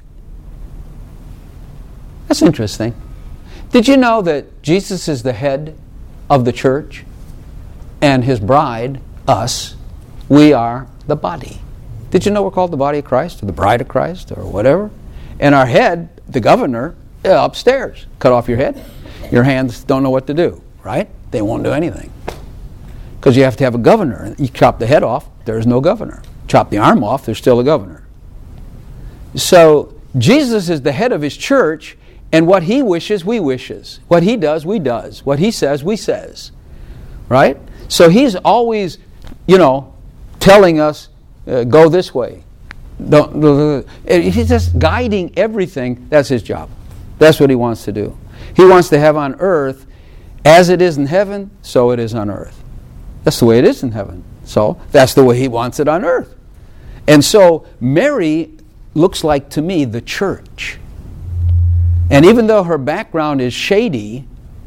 That's interesting. Did you know that Jesus is the head of the church, and his bride, us, we are the body? Did you know we're called the body of Christ, or the bride of Christ, or whatever? And our head, the governor, upstairs. Cut off your head, your hands don't know what to do, right? They won't do anything. Because you have to have a governor. You chop the head off, there's no governor. Chop the arm off, there's still a governor. So Jesus is the head of his church, and what he wishes, we wishes. What he does, we does. What he says, we says. Right? So he's always, you know, telling us, go this way. He's just guiding everything. That's his job. That's what he wants to do. He wants to have on earth, as it is in heaven, so it is on earth. That's the way it is in heaven. So that's the way he wants it on earth. And so Mary looks like, to me, the church. And even though her background is shady,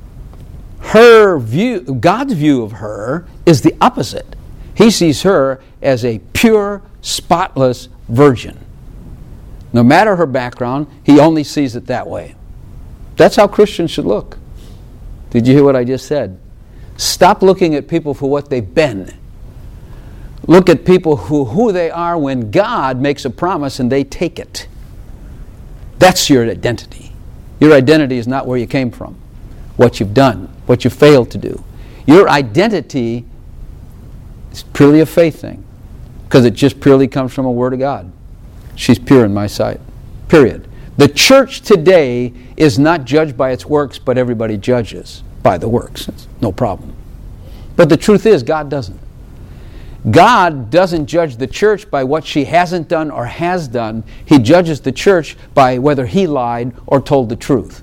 her view, God's view of her, is the opposite. He sees her as a pure, spotless virgin. No matter her background, he only sees it that way. That's how Christians should look. Did you hear what I just said? Stop looking at people for what they've been. Look at people who they are when God makes a promise and they take it. That's your identity. Your identity is not where you came from, what you've done, what you failed to do. Your identity is purely a faith thing, because it just purely comes from a Word of God. She's pure in my sight. Period. The church today is not judged by its works, but everybody judges by the works. It's no problem. But the truth is, God doesn't. God doesn't judge the church by what she hasn't done or has done. He judges the church by whether he lied or told the truth.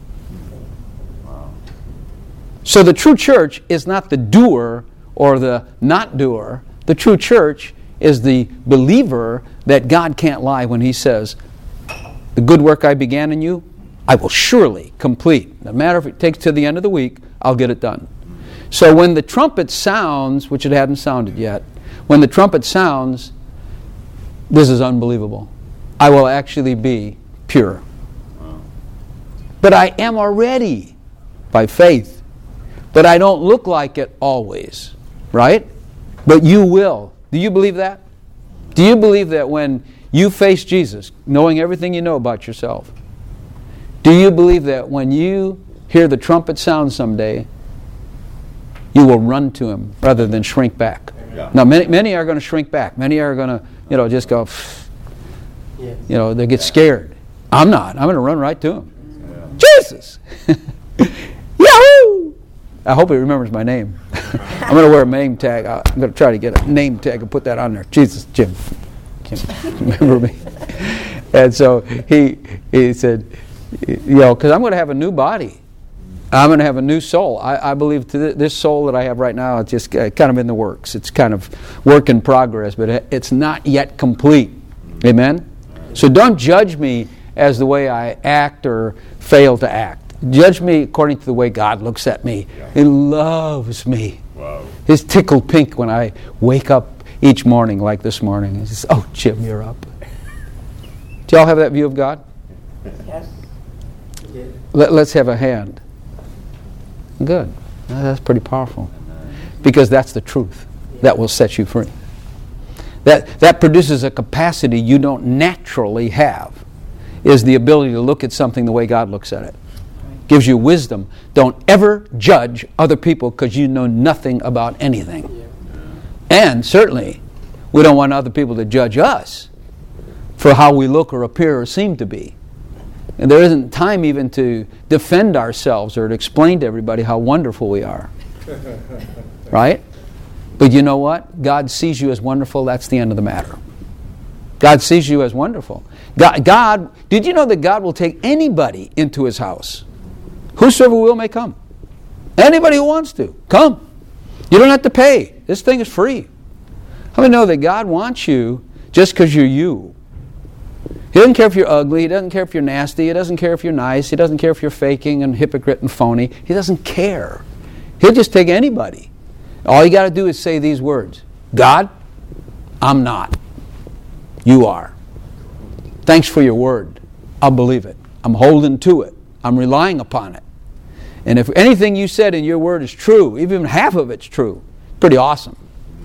So the true church is not the doer or the not doer. The true church is the believer that God can't lie when he says, the good work I began in you, I will surely complete. No matter if it takes to the end of the week, I'll get it done. So when the trumpet sounds, which it hadn't sounded yet, when the trumpet sounds, this is unbelievable. I will actually be pure. But I am already by faith. But I don't look like it always. Right? But you will. Do you believe that? Do you believe that when you face Jesus, knowing everything you know about yourself, do you believe that when you hear the trumpet sound someday, you will run to him rather than shrink back? Yeah. Now, many are going to shrink back. Many are going to, just go, they get scared. I'm not. I'm going to run right to him. Yeah. Jesus! Yahoo! I hope he remembers my name. I'm going to wear a name tag. I'm going to try to get a name tag and put that on there. Jesus, Jim. Remember me? And so he said, Because I'm going to have a new body. I'm going to have a new soul. I believe this soul that I have right now, it's just kind of in the works. It's kind of work in progress, but it's not yet complete. Amen? So don't judge me as the way I act or fail to act. Judge me according to the way God looks at me. He loves me.
Wow.
He's tickled pink when I wake up each morning like this morning. He says, "Oh, Jim, you're up." Do y'all have that view of God?
Yes.
Let's have a hand. Good. That's pretty powerful. Because that's the truth that will set you free. That produces a capacity you don't naturally have, is the ability to look at something the way God looks at it. Gives you wisdom. Don't ever judge other people because you know nothing about anything. And certainly, we don't want other people to judge us for how we look or appear or seem to be. And there isn't time even to defend ourselves or to explain to everybody how wonderful we are. Right? But you know what? God sees you as wonderful. That's the end of the matter. God sees you as wonderful. God, did you know that God will take anybody into His house? Whosoever will may come. Anybody who wants to, come. You don't have to pay. This thing is free. How many know that God wants you just because you're you? He doesn't care if you're ugly. He doesn't care if you're nasty. He doesn't care if you're nice. He doesn't care if you're faking and hypocrite and phony. He doesn't care. He'll just take anybody. All you got to do is say these words. God, I'm not. You are. Thanks for your word. I'll believe it. I'm holding to it. I'm relying upon it. And if anything you said in your word is true, even half of it's true, pretty awesome.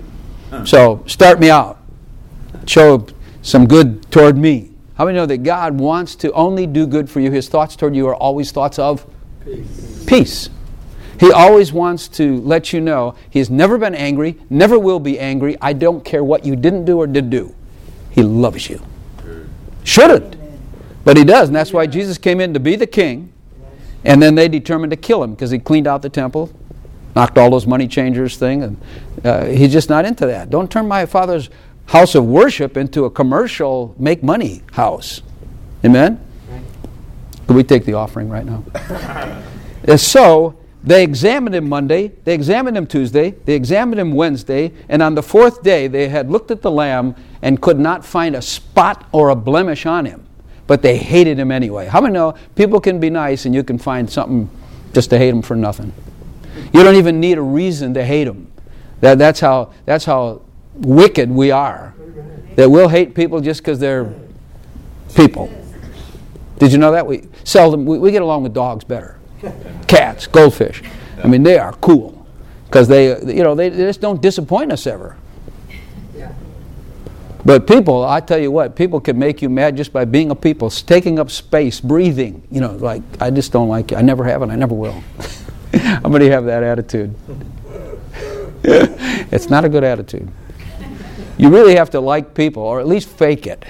So start me out. Show some good toward me. How many know that God wants to only do good for you? His thoughts toward you are always thoughts of peace. He always wants to let you know He's never been angry, never will be angry. I don't care what you didn't do or did do. He loves you. Shouldn't. But He does, and that's why Jesus came in to be the king, and then they determined to kill Him because He cleaned out the temple, knocked all those money changers thing, and He's just not into that. Don't turn my Father's house of worship into a commercial make-money house. Amen? Can we take the offering right now? So, they examined Him Monday, they examined Him Tuesday, they examined Him Wednesday, and on the fourth day they had looked at the Lamb and could not find a spot or a blemish on Him. But they hated Him anyway. How many know people can be nice and you can find something just to hate Him for nothing? You don't even need a reason to hate Him. That's how wicked we are. That we'll hate people just because they're people. Did you know that? We get along with dogs better. Cats, goldfish. I mean, they are cool because they just don't disappoint us ever. But people, I tell you what, people can make you mad just by being a people, taking up space, breathing. Like, I just don't like it. I never have and I never will. How many have that attitude? It's not a good attitude. You really have to like people, or at least fake it.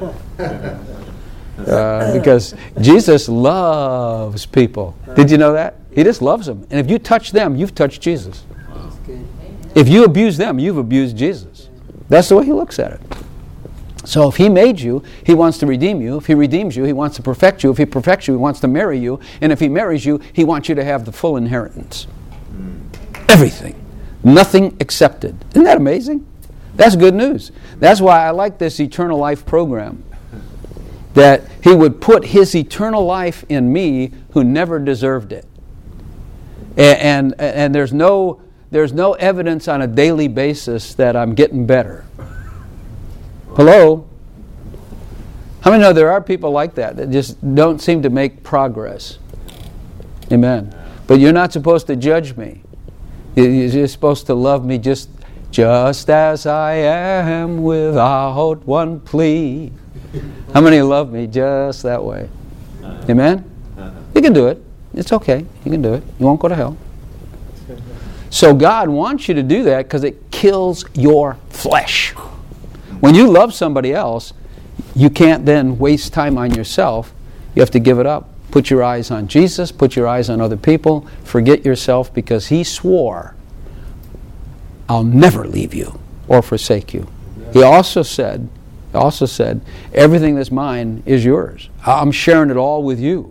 Because Jesus loves people. Did you know that? He just loves them. And if you touch them, you've touched Jesus. If you abuse them, you've abused Jesus. That's the way He looks at it. So if He made you, He wants to redeem you. If He redeems you, He wants to perfect you. If He perfects you, He wants to marry you. And if He marries you, He wants you to have the full inheritance. Everything. Nothing accepted. Isn't that amazing? That's good news. That's why I like this eternal life program. That He would put His eternal life in me who never deserved it. And there's no evidence on a daily basis that I'm getting better. Hello? How many know there are people like that just don't seem to make progress? Amen. But you're not supposed to judge me. You're supposed to love me just as I am without one plea. How many love me just that way? Amen? You can do it. It's okay. You can do it. You won't go to hell. So God wants you to do that because it kills your flesh. When you love somebody else, you can't then waste time on yourself. You have to give it up. Put your eyes on Jesus. Put your eyes on other people. Forget yourself because He swore, I'll never leave you or forsake you. He also said, everything that's mine is yours. I'm sharing it all with you.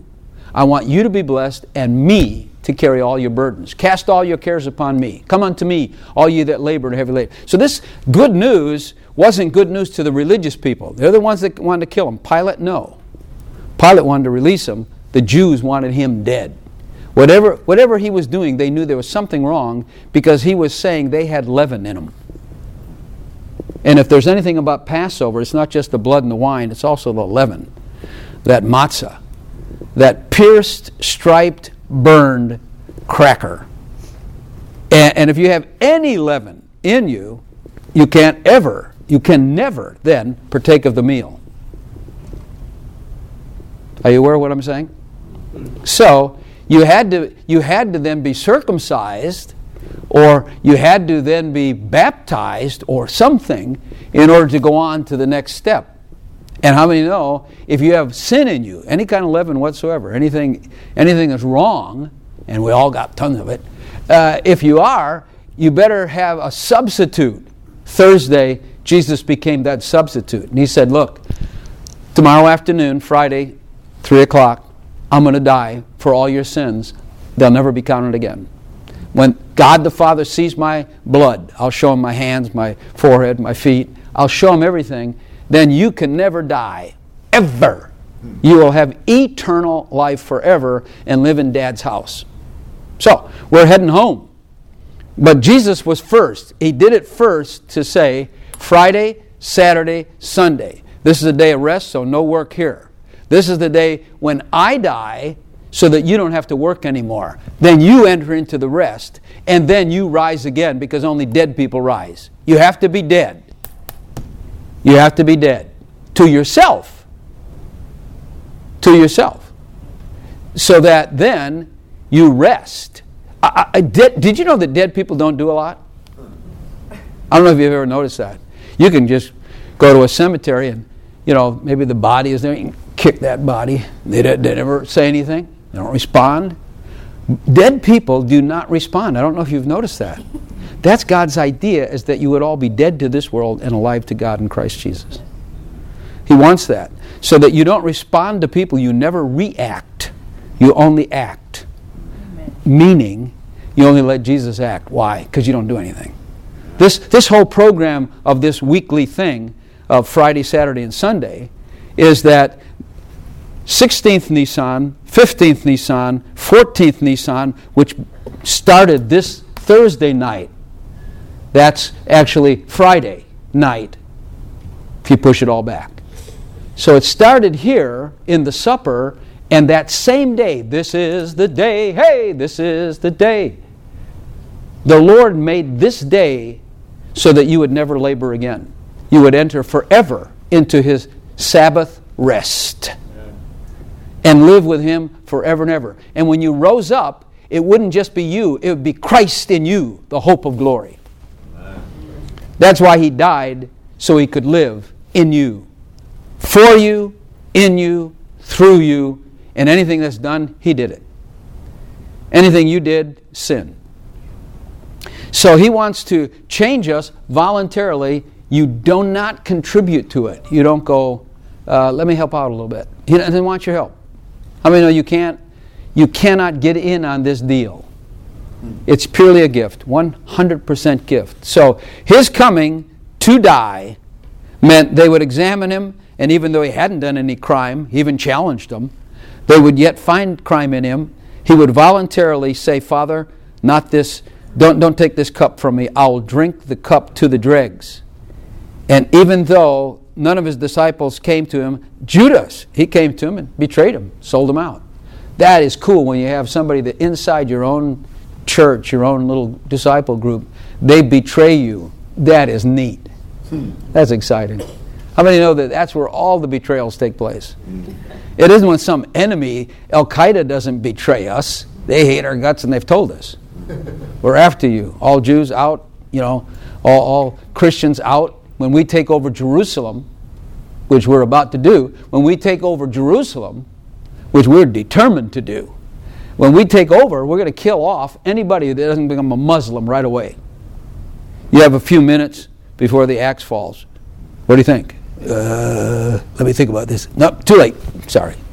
I want you to be blessed and me to carry all your burdens. Cast all your cares upon me. Come unto me, all ye that labor and heavy laden. So this good news wasn't good news to the religious people. They're the ones that wanted to kill him. Pilate, no. Pilate wanted to release him. The Jews wanted him dead. Whatever he was doing, they knew there was something wrong because he was saying they had leaven in them. And if there's anything about Passover, it's not just the blood and the wine, it's also the leaven, that matzah, that pierced, striped, burned cracker. And if you have any leaven in you, you can never then partake of the meal. Are you aware of what I'm saying? So, you had to then be circumcised, or you had to then be baptized or something in order to go on to the next step. And how many know if you have sin in you, any kind of leaven whatsoever, anything that's wrong, and we all got tons of it, if you are, you better have a substitute. Thursday, Jesus became that substitute. And he said, look, tomorrow afternoon, Friday, 3 o'clock, I'm going to die for all your sins. They'll never be counted again. When God the Father sees my blood, I'll show him my hands, my forehead, my feet. I'll show him everything. Then you can never die, ever. You will have eternal life forever and live in Dad's house. So, we're heading home. But Jesus was first. He did it first to say, Friday, Saturday, Sunday. This is a day of rest, so no work here. This is the day when I die so that you don't have to work anymore. Then you enter into the rest, and then you rise again because only dead people rise. You have to be dead. You have to be dead. To yourself. To yourself. So that then you rest. Did you know that dead people don't do a lot? I don't know if you've ever noticed that. You can just go to a cemetery and, maybe the body is there. You can kick that body. They never say anything. They don't respond. Dead people do not respond. I don't know if you've noticed that. That's God's idea, is that you would all be dead to this world and alive to God in Christ Jesus. He wants that. So that you don't respond to people. You never react. You only act. Amen. Meaning, you only let Jesus act. Why? Because you don't do anything. This whole program of this weekly thing of Friday, Saturday, and Sunday is that 16th Nisan, 15th Nisan, 14th Nisan, which started this Thursday night. That's actually Friday night, if you push it all back. So it started here in the supper, and that same day, this is the day, hey, this is the day. The Lord made this day so that you would never labor again. You would enter forever into His Sabbath rest and live with Him forever and ever. And when you rose up, it wouldn't just be you, it would be Christ in you, the hope of glory. That's why He died, so He could live in you, for you, in you, through you, and anything that's done, He did it. Anything you did, sin. So He wants to change us voluntarily. You do not contribute to it. You don't go, let me help out a little bit. He doesn't want your help. How many know you cannot get in on this deal? It's purely a gift, 100% gift. So His coming to die meant they would examine Him, and even though He hadn't done any crime, He even challenged them, they would yet find crime in Him. He would voluntarily say, Father, not this, don't take this cup from me. I will drink the cup to the dregs. And even though none of His disciples came to Him, Judas, he came to Him and betrayed Him, sold Him out. That is cool when you have somebody that inside your own church, your own little disciple group, they betray you. That is neat. That's exciting. How many know that that's where all the betrayals take place? It isn't when some enemy, Al-Qaeda doesn't betray us. They hate our guts and they've told us. We're after you. All Jews out, all Christians out. When we take over Jerusalem, which we're about to do, when we take over Jerusalem, which we're determined to do, when we take over, we're going to kill off anybody that doesn't become a Muslim right away. You have a few minutes before the axe falls. What do you think? Let me think about this. No, too late. Sorry.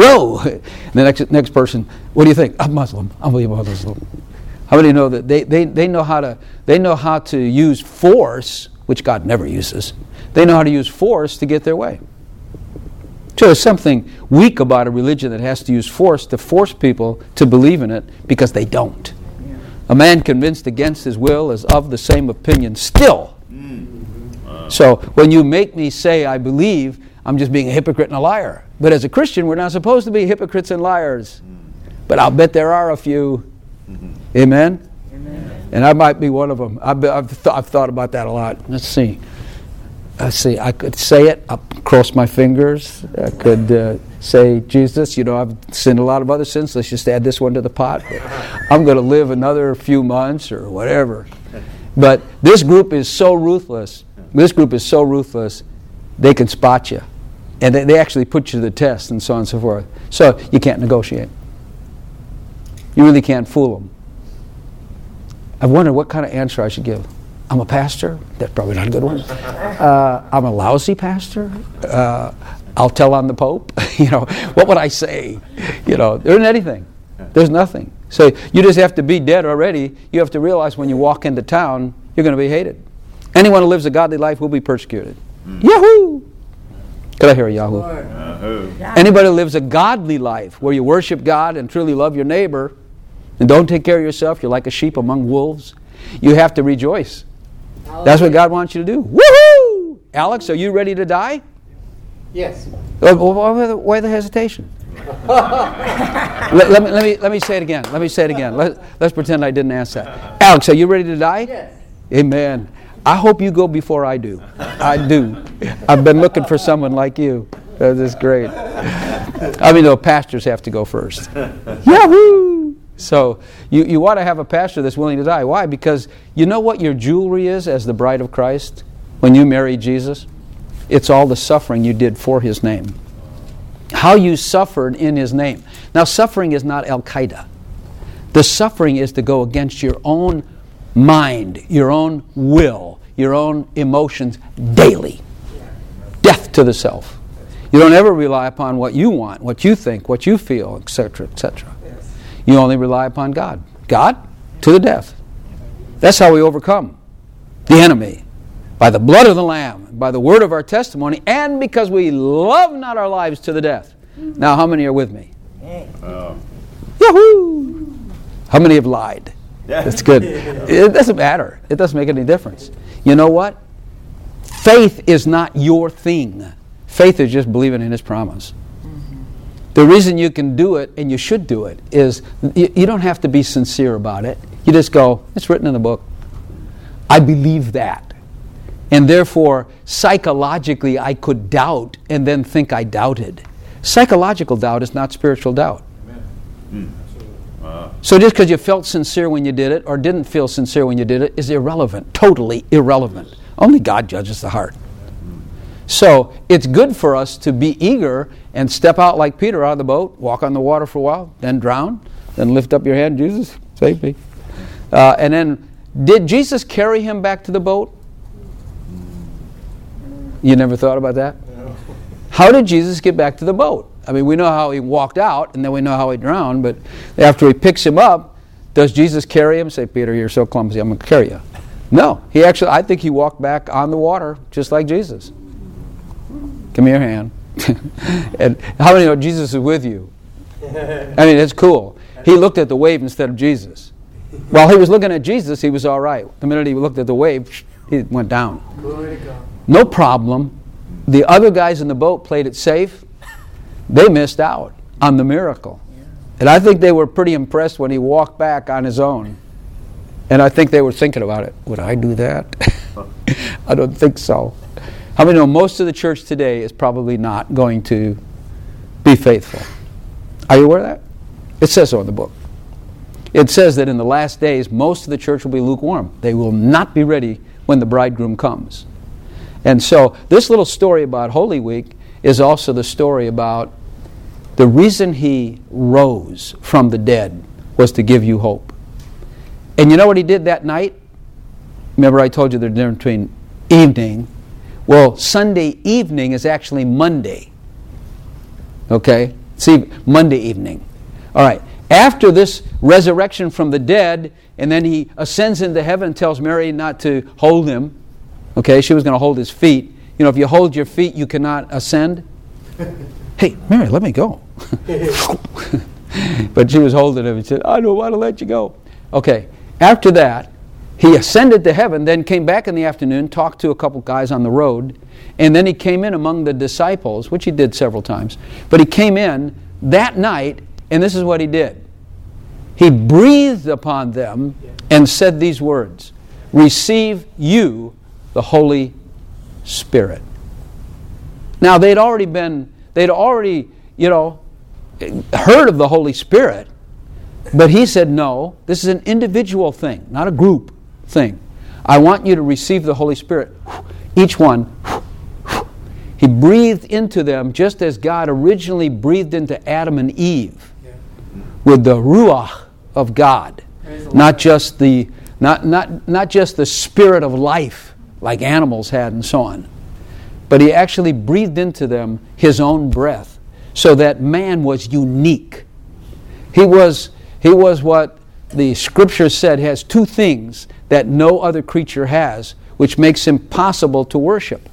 Whoa! And the next person, what do you think? I'm Muslim. I'm a Muslim. How many know that they know how to use force, which God never uses. They know how to use force to get their way. So there's something weak about a religion that has to use force to force people to believe in it because they don't. A man convinced against his will is of the same opinion still. So when you make me say I believe, I'm just being a hypocrite and a liar. But as a Christian, we're not supposed to be hypocrites and liars. But I'll bet there are a few. Amen? Amen. And I might be one of them. I've thought about that a lot. Let's see. I could say it. I'll cross my fingers. I could say, Jesus, I've sinned a lot of other sins. Let's just add this one to the pot. I'm going to live another few months or whatever. But this group is so ruthless. They can spot you. And they actually put you to the test and so on and so forth. So you can't negotiate. You really can't fool them. I've wondered what kind of answer I should give. I'm a pastor. That's probably not a good one. I'm a lousy pastor. I'll tell on the Pope. What would I say? There isn't anything. There's nothing. So you just have to be dead already. You have to realize when you walk into town, you're going to be hated. Anyone who lives a godly life will be persecuted. Yahoo! Could I hear a Yahoo? Anybody who lives a godly life where you worship God and truly love your neighbor and don't take care of yourself, you're like a sheep among wolves, you have to rejoice. That's what God wants you to do. Woohoo! Alex, are you ready to die?
Yes.
Why the hesitation? let me say it again. Let's pretend I didn't ask that. Alex, are you ready to die?
Yes.
Amen. I hope you go before I do. I do. I've been looking for someone like you. That is great. Pastors have to go first. Yahoo! So you want to have a pastor that's willing to die. Why? Because you know what your jewelry is as the bride of Christ when you marry Jesus? It's all the suffering you did for His name. How you suffered in His name. Now, suffering is not Al-Qaeda. The suffering is to go against your own mind, your own will, your own emotions daily. Death to the self. You don't ever rely upon what you want, what you think, what you feel, etc., etc. You only rely upon God. God to the death. That's how we overcome the enemy. By the blood of the Lamb, by the word of our testimony, and because we love not our lives to the death. Now, how many are with me? Yahoo! How many have lied? That's good. It doesn't matter. It doesn't make any difference. You know what? Faith is not your thing. Faith is just believing in His promise. The reason you can do it, and you should do it, is you don't have to be sincere about it. You just go, it's written in the book. I believe that. And therefore, psychologically, I could doubt and then think I doubted. Psychological doubt is not spiritual doubt. So just because you felt sincere when you did it or didn't feel sincere when you did it is irrelevant, totally irrelevant. Only God judges the heart. So it's good for us to be eager and step out like Peter out of the boat, walk on the water for a while, then drown, then lift up your hand, Jesus, save me. And then, did Jesus carry him back to the boat? You never thought about that? No. How did Jesus get back to the boat? We know how He walked out, and then we know how He drowned, but after He picks him up, does Jesus carry him? Say, Peter, you're so clumsy, I'm going to carry you. No. I think He walked back on the water, just like Jesus. Give me your hand. And how many know Jesus is with you? It's cool. He looked at the wave instead of Jesus. While He was looking at Jesus, he was all right. The minute He looked at the wave, he went down.
Glory to God.
No problem. The other guys in the boat played it safe. They missed out on the miracle. And I think they were pretty impressed when He walked back on His own. And I think they were thinking about it. Would I do that? I don't think so. How many know most of the church today is probably not going to be faithful? Are you aware of that? It says so in the book. It says that in the last days, most of the church will be lukewarm. They will not be ready when the bridegroom comes. And so this little story about Holy Week is also the story about the reason He rose from the dead was to give you hope. And you know what He did that night? Remember I told you the difference between evening. Well, Sunday evening is actually Monday. Okay? See, Monday evening. All right. After this resurrection from the dead, and then he ascends into heaven and tells Mary not to hold him. Okay, she was going to hold his feet. You know, if you hold your feet, you cannot ascend. Hey, Mary, let me go. But she was holding him and said, I don't want to let you go. Okay, after that, he ascended to heaven, then came back in the afternoon, talked to a couple guys on the road, and then he came in among the disciples, which he did several times. But he came in that night, and this is what he did. He breathed upon them and said these words, receive you the Holy Spirit. Now, they'd already, heard of the Holy Spirit, but he said, no, this is an individual thing, not a group thing. I want you to receive the Holy Spirit. Each one. He breathed into them just as God originally breathed into Adam and Eve with the Ruach of God. Not just the spirit of life like animals had and so on. But he actually breathed into them his own breath so that man was unique. He was what the Scripture said has two things that no other creature has, which makes him possible to worship.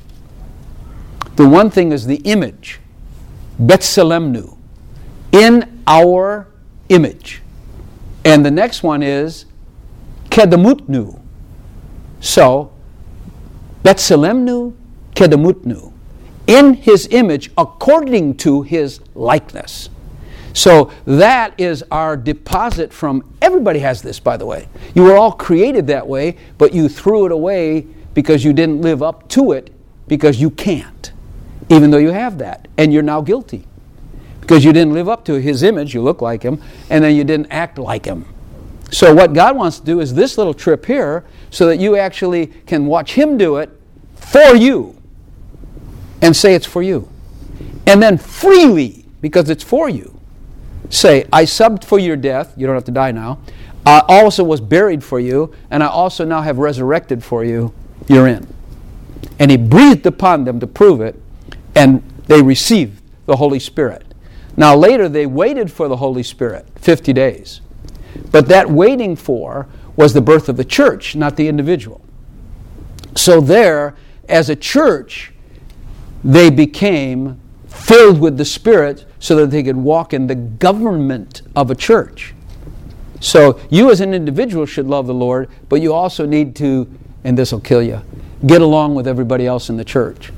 The one thing is the image, Betsalemnu, in our image. And the next one is Kedemutnu. So, Betsalemnu, Kedemutnu, in his image according to his likeness. So that is our deposit from, everybody has this, by the way. You were all created that way, but you threw it away because you didn't live up to it because you can't, even though you have that, and you're now guilty. Because you didn't live up to his image, you look like him, and then you didn't act like him. So what God wants to do is this little trip here so that you actually can watch him do it for you and say it's for you. And then freely, because it's for you, say, I subbed for your death, you don't have to die now, I also was buried for you, and I also now have resurrected for you, you're in. And he breathed upon them to prove it, and they received the Holy Spirit. Now later they waited for the Holy Spirit, 50 days. But that waiting for was the birth of the church, not the individual. So there, as a church, they became filled with the Spirit so that they could walk in the government of a church. So you as an individual should love the Lord, but you also need to, and this will kill you, get along with everybody else in the church.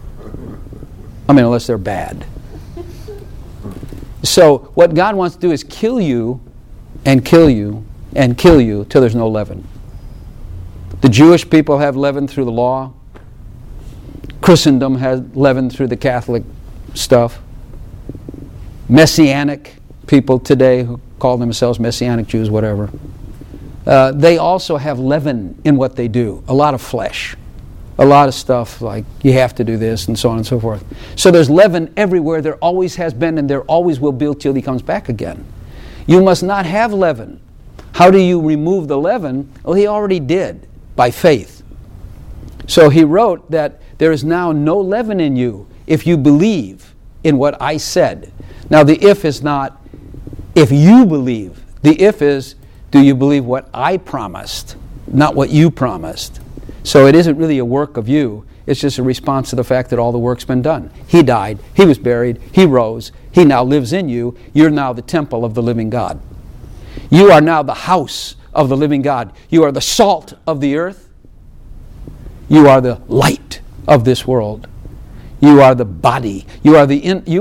I mean, unless they're bad. So what God wants to do is kill you and kill you and kill you till there's no leaven. The Jewish people have leaven through the law. Christendom has leaven through the Catholic stuff. Messianic people today who call themselves Messianic Jews, whatever, they also have leaven in what they do. A lot of flesh. A lot of stuff like you have to do this and so on and so forth. So there's leaven everywhere. There always has been and there always will be till he comes back again. You must not have leaven. How do you remove the leaven? Well, he already did by faith. So he wrote that there is now no leaven in you if you believe in what I said. Now the if is not if you believe. The if is, do you believe what I promised, not what you promised. So it isn't really a work of you. It's just a response to the fact that all the work's been done. He died. He was buried. He rose. He now lives in you. You're now the temple of the living God. You are now the house of the living God. You are the salt of the earth. You are the light of this world. You are the body. You are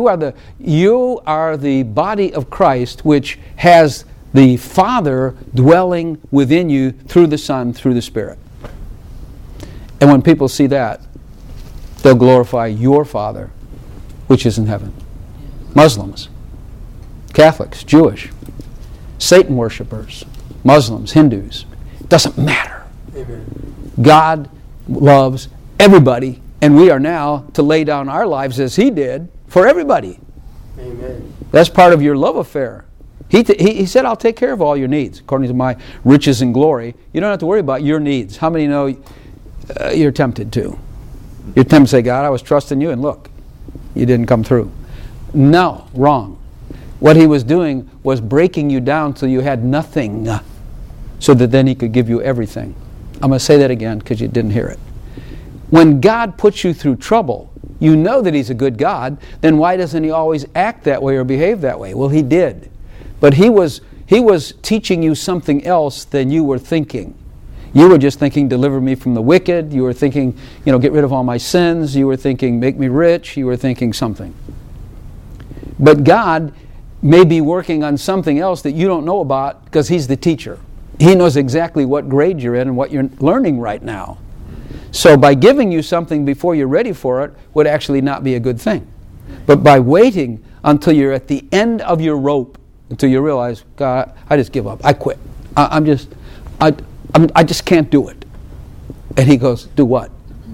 the body of Christ, which has the Father dwelling within you through the Son, through the Spirit. And when people see that, they'll glorify your Father, which is in heaven. Muslims, Catholics, Jewish, Satan worshipers, Muslims, Hindus. It doesn't matter.
Amen.
God loves everybody, and we are now to lay down our lives as He did for everybody.
Amen.
That's part of your love affair. He said, I'll take care of all your needs, according to my riches and glory. You don't have to worry about your needs. How many know you're tempted to? You're tempted to say, God, I was trusting you, and look, you didn't come through. No, wrong. What he was doing was breaking you down till you had nothing, so that then he could give you everything. I'm going to say that again because you didn't hear it. When God puts you through trouble, you know that he's a good God, then why doesn't he always act that way or behave that way? Well, he did. But he was teaching you something else than you were thinking. You were just thinking, deliver me from the wicked. You were thinking, get rid of all my sins. You were thinking, make me rich. You were thinking something. But God may be working on something else that you don't know about because he's the teacher. He knows exactly what grade you're in and what you're learning right now. So by giving you something before you're ready for it would actually not be a good thing. But by waiting until you're at the end of your rope, until you realize, God, I just give up. I quit. I just can't do it. And he goes, do what?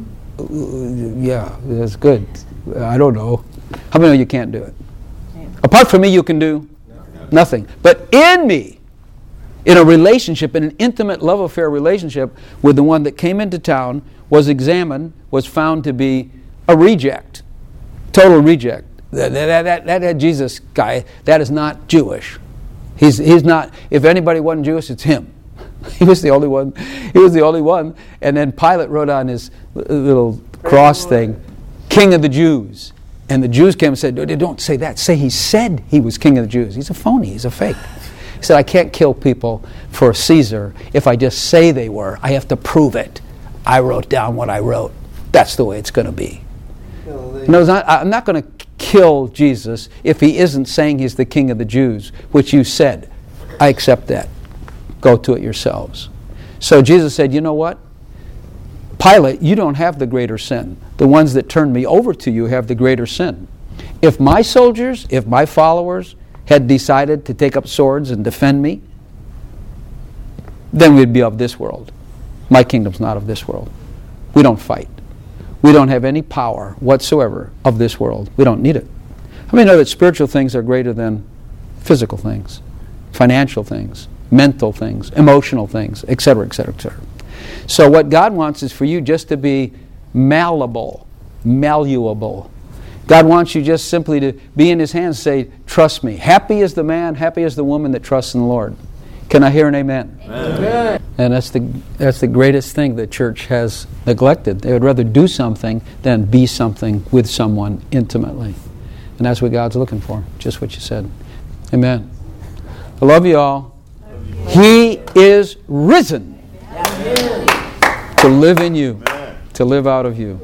Yeah, that's good. I don't know. How many know you can't do it? Apart from me, you can do nothing. But in me, in a relationship, in an intimate love affair relationship with the one that came into town, was examined, was found to be a reject. Total reject. That Jesus guy, that is not Jewish. He's not, if anybody wasn't Jewish, it's him. He was the only one. He was the only one. And then Pilate wrote on his little cross thing, King of the Jews. And the Jews came and said, don't say that. Say he said he was King of the Jews. He's a phony. He's a fake. He said, I can't kill people for Caesar if I just say they were. I have to prove it. I wrote down what I wrote. That's the way it's going to be. No, I'm not going to kill Jesus if he isn't saying he's the King of the Jews, which you said. I accept that. Go to it yourselves. So Jesus said, you know what? Pilate, you don't have the greater sin. The ones that turned me over to you have the greater sin. If my soldiers, if my followers had decided to take up swords and defend me, then we'd be of this world. My kingdom's not of this world. We don't fight. We don't have any power whatsoever of this world. We don't need it. How many know that spiritual things are greater than physical things, financial things, mental things, emotional things, etc., etc., etc.? So what God wants is for you just to be malleable. God wants you just simply to be in his hands, say, trust me. Happy is the man, happy is the woman that trusts in the Lord. Can I hear an amen?
Amen.
And that's the greatest thing the church has neglected. They would rather do something than be something with someone intimately. And that's what God's looking for, just what you said. Amen. I love you all. He is risen to live in you, to live out of you.